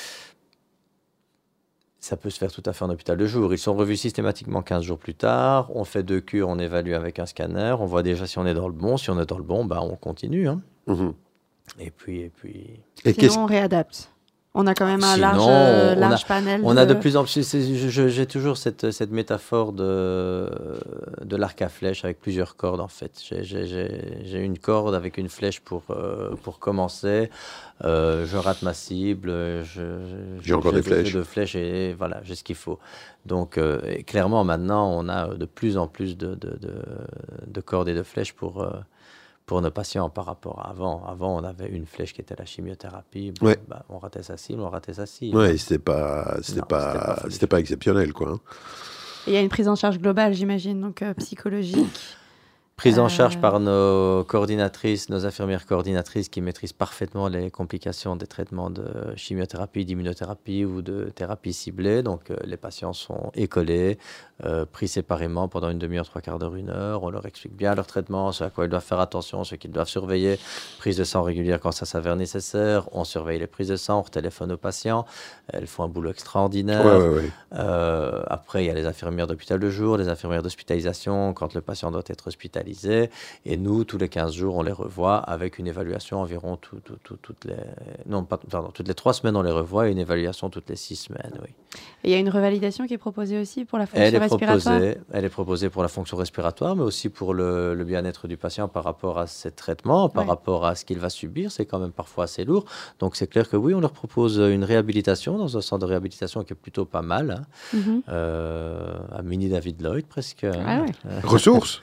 Speaker 3: Ça peut se faire tout à fait en hôpital de jour. Ils sont revus systématiquement quinze jours plus tard. On fait deux cures, on évalue avec un scanner. On voit déjà si on est dans le bon. Si on est dans le bon, bah, on continue. Hein.
Speaker 1: Mhm.
Speaker 3: Et puis, et puis...
Speaker 1: Et qu'est-ce
Speaker 2: Sinon, on réadapte. On a quand même un
Speaker 3: Sinon,
Speaker 2: large,
Speaker 3: on
Speaker 2: euh,
Speaker 3: a-
Speaker 2: large panel.
Speaker 3: On a de plus en plus, c'est- je- je- j'ai toujours cette, cette métaphore de, de l'arc à flèche avec plusieurs cordes en fait. J'ai- J'ai j'ai- j'ai une corde avec une flèche pour, euh, pour commencer. Euh, je rate ma cible. Je, je-
Speaker 1: J'ai encore
Speaker 3: j'ai
Speaker 1: des flèches.
Speaker 3: de flèches et voilà, j'ai ce qu'il faut. Donc euh, et clairement maintenant, on a de plus en plus de, de, de, de cordes et de flèches pour... euh, pour nos patients par rapport à avant. Avant, on avait une flèche qui était la chimiothérapie. Bon,
Speaker 1: Ouais.
Speaker 3: bah, on ratait sa cible, on ratait sa cible.
Speaker 1: Ouais, c'était pas, c'était
Speaker 3: Non,
Speaker 1: pas,
Speaker 3: c'était pas folichon.
Speaker 1: c'était pas exceptionnel, quoi. hein.
Speaker 2: Et il y a une prise en charge globale, j'imagine, donc euh, psychologique.
Speaker 3: Prise en
Speaker 2: Euh,
Speaker 3: charge par nos coordinatrices, nos infirmières coordinatrices qui maîtrisent parfaitement les complications des traitements de chimiothérapie, d'immunothérapie ou de thérapie ciblée. Donc euh, les patients sont écolés, euh, pris séparément pendant une demi-heure, trois quarts d'heure, une heure. On leur explique bien leur traitement, ce à quoi ils doivent faire attention, ce qu'ils doivent surveiller. Prise de sang régulière quand ça s'avère nécessaire. On surveille les prises de sang, on téléphone aux patients. Elles font un boulot extraordinaire.
Speaker 1: Ouais, ouais, ouais.
Speaker 3: Euh, après, il y a les infirmières d'hôpital de jour, les infirmières d'hospitalisation quand le patient doit être hospitalisé. Et nous, tous les quinze jours, on les revoit avec une évaluation environ tout, tout, tout, toutes les... Non, pas, pardon, toutes les trois semaines, on les revoit et une évaluation toutes les six semaines, oui.
Speaker 2: Et il y a une revalidation qui est proposée aussi pour la fonction
Speaker 3: Elle est,
Speaker 2: respiratoire.
Speaker 3: proposée, elle est proposée pour la fonction respiratoire, mais aussi pour le, le bien-être du patient par rapport à ses traitements, par
Speaker 2: Ouais.
Speaker 3: rapport à ce qu'il va subir. C'est quand même parfois assez lourd. Donc c'est clair que oui, on leur propose une réhabilitation dans un centre de réhabilitation qui est plutôt pas mal, hein.
Speaker 2: Mhm.
Speaker 3: Euh, à mini David Lloyd presque.
Speaker 2: Ah ouais.
Speaker 1: Ressources.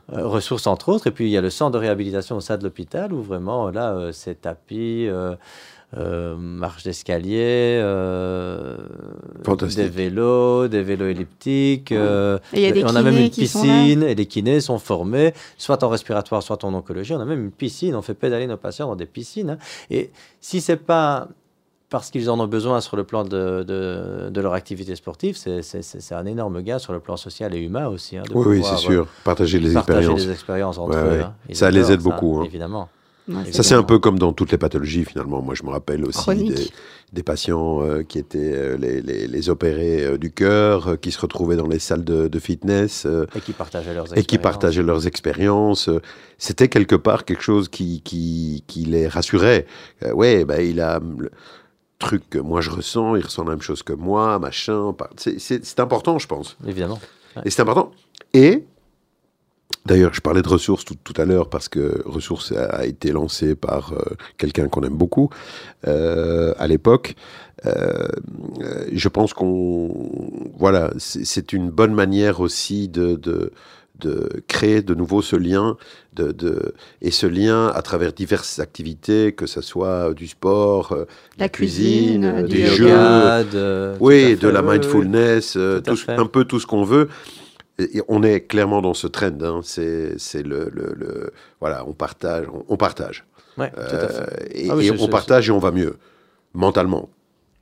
Speaker 3: Euh, ressources entre autres, et puis il y a le centre de réhabilitation au sein de l'hôpital où vraiment là euh, c'est tapis, euh, euh, marche d'escalier, euh, des vélos, des vélos elliptiques. Euh,
Speaker 2: et il y a des
Speaker 3: on a même une
Speaker 2: qui
Speaker 3: piscine et les kinés sont formés, soit en respiratoire, soit en oncologie. On a même une piscine, on fait pédaler nos patients dans des piscines. Hein. Et si c'est pas parce qu'ils en ont besoin sur le plan de, de, de leur activité sportive, c'est, c'est, c'est un énorme gain sur le plan social et humain aussi. Hein, de
Speaker 1: oui, oui, c'est sûr. Partager les
Speaker 3: partager
Speaker 1: expériences.
Speaker 3: les expériences entre
Speaker 1: ouais,
Speaker 3: eux.
Speaker 1: ouais.
Speaker 3: Hein.
Speaker 1: Ça les aide
Speaker 3: ça,
Speaker 1: beaucoup. Hein.
Speaker 3: Évidemment.
Speaker 2: Ouais,
Speaker 1: ça, c'est un peu comme dans toutes les pathologies, finalement. Moi, je me rappelle aussi
Speaker 2: Chronique.
Speaker 1: des, des patients euh, qui étaient euh, les, les, les opérés euh, du cœur, euh, qui se retrouvaient dans les salles de, de fitness. Euh,
Speaker 3: et qui partageaient leurs expériences.
Speaker 1: Et qui partageaient leurs expériences. C'était quelque part quelque chose qui, qui, qui les rassurait. Euh, ouais, ben, il a... Le, truc que moi je ressens, il ressent la même chose que moi, machin. C'est, c'est, c'est important, je pense.
Speaker 3: Évidemment.
Speaker 1: Ouais. Et c'est important. Et, d'ailleurs, je parlais de ressources tout, tout à l'heure parce que Ressources a, a été lancé par euh, quelqu'un qu'on aime beaucoup euh, à l'époque. Euh, je pense qu'on... Voilà, c'est, c'est une bonne manière aussi de... de de créer de nouveau ce lien, de, de, et ce lien à travers diverses activités, que ce soit du sport, euh,
Speaker 2: la,
Speaker 1: la
Speaker 2: cuisine,
Speaker 1: cuisine,
Speaker 2: du
Speaker 1: des
Speaker 3: yoga,
Speaker 1: jeux,
Speaker 3: de,
Speaker 1: oui, de la mindfulness,
Speaker 3: oui,
Speaker 1: euh, tout, un peu tout ce qu'on veut. Et on est clairement dans ce trend. Hein. C'est, c'est le, le, le, voilà, on partage, on, on partage.
Speaker 3: Ouais, euh, tout à fait.
Speaker 1: Et,
Speaker 3: ah oui,
Speaker 1: et
Speaker 3: c'est,
Speaker 1: on
Speaker 3: c'est,
Speaker 1: partage
Speaker 3: c'est...
Speaker 1: et on va mieux, mentalement.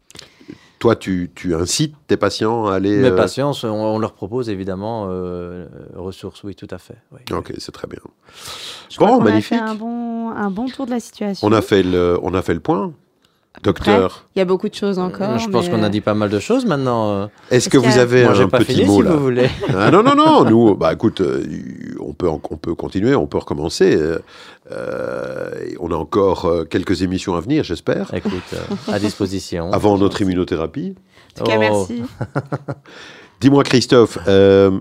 Speaker 1: Toi, tu, tu incites tes patients à aller...
Speaker 3: Mes
Speaker 1: euh...
Speaker 3: patients, on, on leur propose évidemment euh, ressources, oui, tout à fait. Oui,
Speaker 1: ok,
Speaker 3: oui.
Speaker 1: c'est très bien.
Speaker 2: Je bon, crois qu'on
Speaker 1: magnifique.
Speaker 2: a fait un bon, un bon tour de la situation.
Speaker 1: On a fait le, on a fait le point. Docteur.
Speaker 2: Il y a beaucoup de choses encore.
Speaker 3: Euh, je pense
Speaker 2: mais...
Speaker 3: qu'on a dit pas mal de choses maintenant.
Speaker 1: Est-ce, Est-ce que vous a... avez
Speaker 3: Moi,
Speaker 1: un
Speaker 3: pas
Speaker 1: petit
Speaker 3: fini,
Speaker 1: mot
Speaker 3: si
Speaker 1: là
Speaker 3: vous voulez.
Speaker 1: Ah, non, non, non. Nous, bah écoute, euh, on peut, on peut continuer, on peut recommencer. Euh, on a encore euh, quelques émissions à venir, j'espère.
Speaker 3: Écoute, euh, à disposition.
Speaker 1: Avant notre immunothérapie.
Speaker 2: En tout cas, oh. merci.
Speaker 1: Dis-moi, Christophe, euh,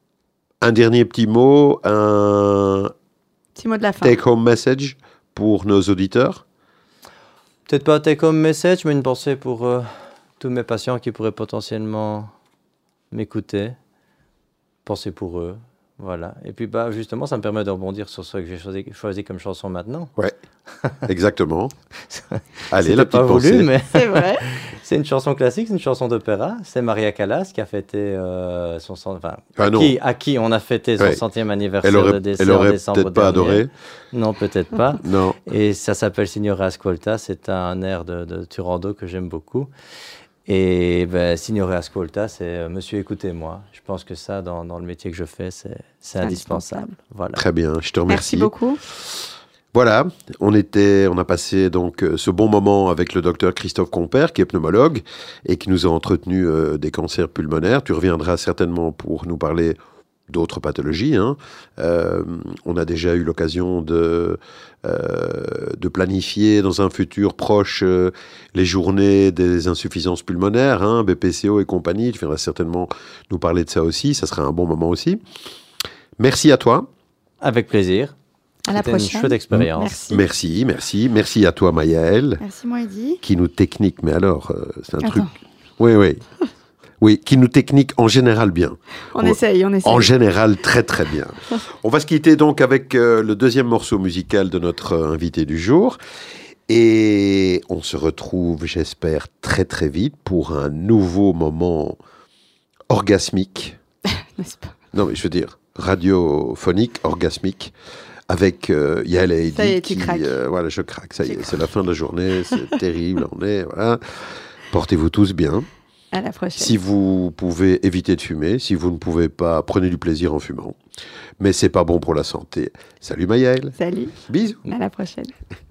Speaker 1: un dernier petit mot, un
Speaker 2: petit mot de la fin.
Speaker 1: Take-home message pour nos auditeurs.
Speaker 3: Peut-être pas un take-home message, mais une pensée pour euh, tous mes patients qui pourraient potentiellement m'écouter. Pensez pour eux, voilà. Et puis bah, justement, ça me permet de rebondir sur ce que j'ai choisi, choisi comme chanson maintenant.
Speaker 1: Ouais, exactement. Allez,
Speaker 3: C'était
Speaker 1: la petite
Speaker 3: pas
Speaker 1: pensée.
Speaker 3: voulu, mais
Speaker 2: c'est vrai.
Speaker 3: C'est une chanson classique, c'est une chanson d'opéra. C'est Maria Callas qui a fêté euh, son cent... enfin,
Speaker 1: ah
Speaker 3: à, qui, à qui on a fêté son ouais. centième anniversaire
Speaker 1: elle aurait,
Speaker 3: de décès
Speaker 1: elle aurait
Speaker 3: en décembre
Speaker 1: peut-être pas
Speaker 3: dernier.
Speaker 1: adoré.
Speaker 3: Non, peut-être pas.
Speaker 1: Non.
Speaker 3: Et ça s'appelle Signore Ascolta. C'est un air de, de Turandot que j'aime beaucoup. Et ben, Signore Ascolta, c'est euh, Monsieur, écoutez-moi. Je pense que ça, dans, dans le métier que je fais, c'est, c'est, c'est indispensable. indispensable. Voilà.
Speaker 1: Très bien, je te remercie.
Speaker 2: Merci beaucoup.
Speaker 1: Voilà, on, était, on a passé donc ce bon moment avec le docteur Christophe Compère, qui est pneumologue et qui nous a entretenu euh, des cancers pulmonaires. Tu reviendras certainement pour nous parler d'autres pathologies. Hein. Euh, on a déjà eu l'occasion de, euh, de planifier dans un futur proche euh, les journées des insuffisances pulmonaires, hein, B P C O et compagnie. Tu viendras certainement nous parler de ça aussi. Ça sera un bon moment aussi. Merci à toi.
Speaker 3: Avec plaisir.
Speaker 2: À la
Speaker 3: C'était
Speaker 2: prochaine.
Speaker 3: une chouette expérience.
Speaker 2: Merci.
Speaker 1: Merci, merci. Merci à toi, Mayaëlle.
Speaker 2: Merci, Moïdi.
Speaker 1: Qui nous technique, mais alors, euh, c'est un
Speaker 2: Attends.
Speaker 1: truc... Oui, oui. Oui, qui nous technique en général bien.
Speaker 2: On, on essaye, on essaye.
Speaker 1: En général, très, très bien. On va se quitter donc avec euh, le deuxième morceau musical de notre euh, invité du jour. Et on se retrouve, j'espère, très, très vite pour un nouveau moment orgasmique.
Speaker 2: N'est-ce pas ?
Speaker 1: Non, mais je veux dire, radiophonique, orgasmique. Avec euh, Yael et
Speaker 2: Ça y est,
Speaker 1: Eddy
Speaker 2: tu
Speaker 1: qui...
Speaker 2: craques.
Speaker 1: Euh, voilà, je craque. Ça y
Speaker 2: Tu
Speaker 1: est,
Speaker 2: craques.
Speaker 1: c'est la fin de la journée. C'est terrible. On est... Voilà. Portez-vous tous bien.
Speaker 2: À la prochaine.
Speaker 1: Si vous pouvez éviter de fumer, si vous ne pouvez pas, prenez du plaisir en fumant. Mais c'est pas bon pour la santé. Salut Mayaëlle.
Speaker 2: Salut.
Speaker 1: Bisous.
Speaker 2: À la prochaine.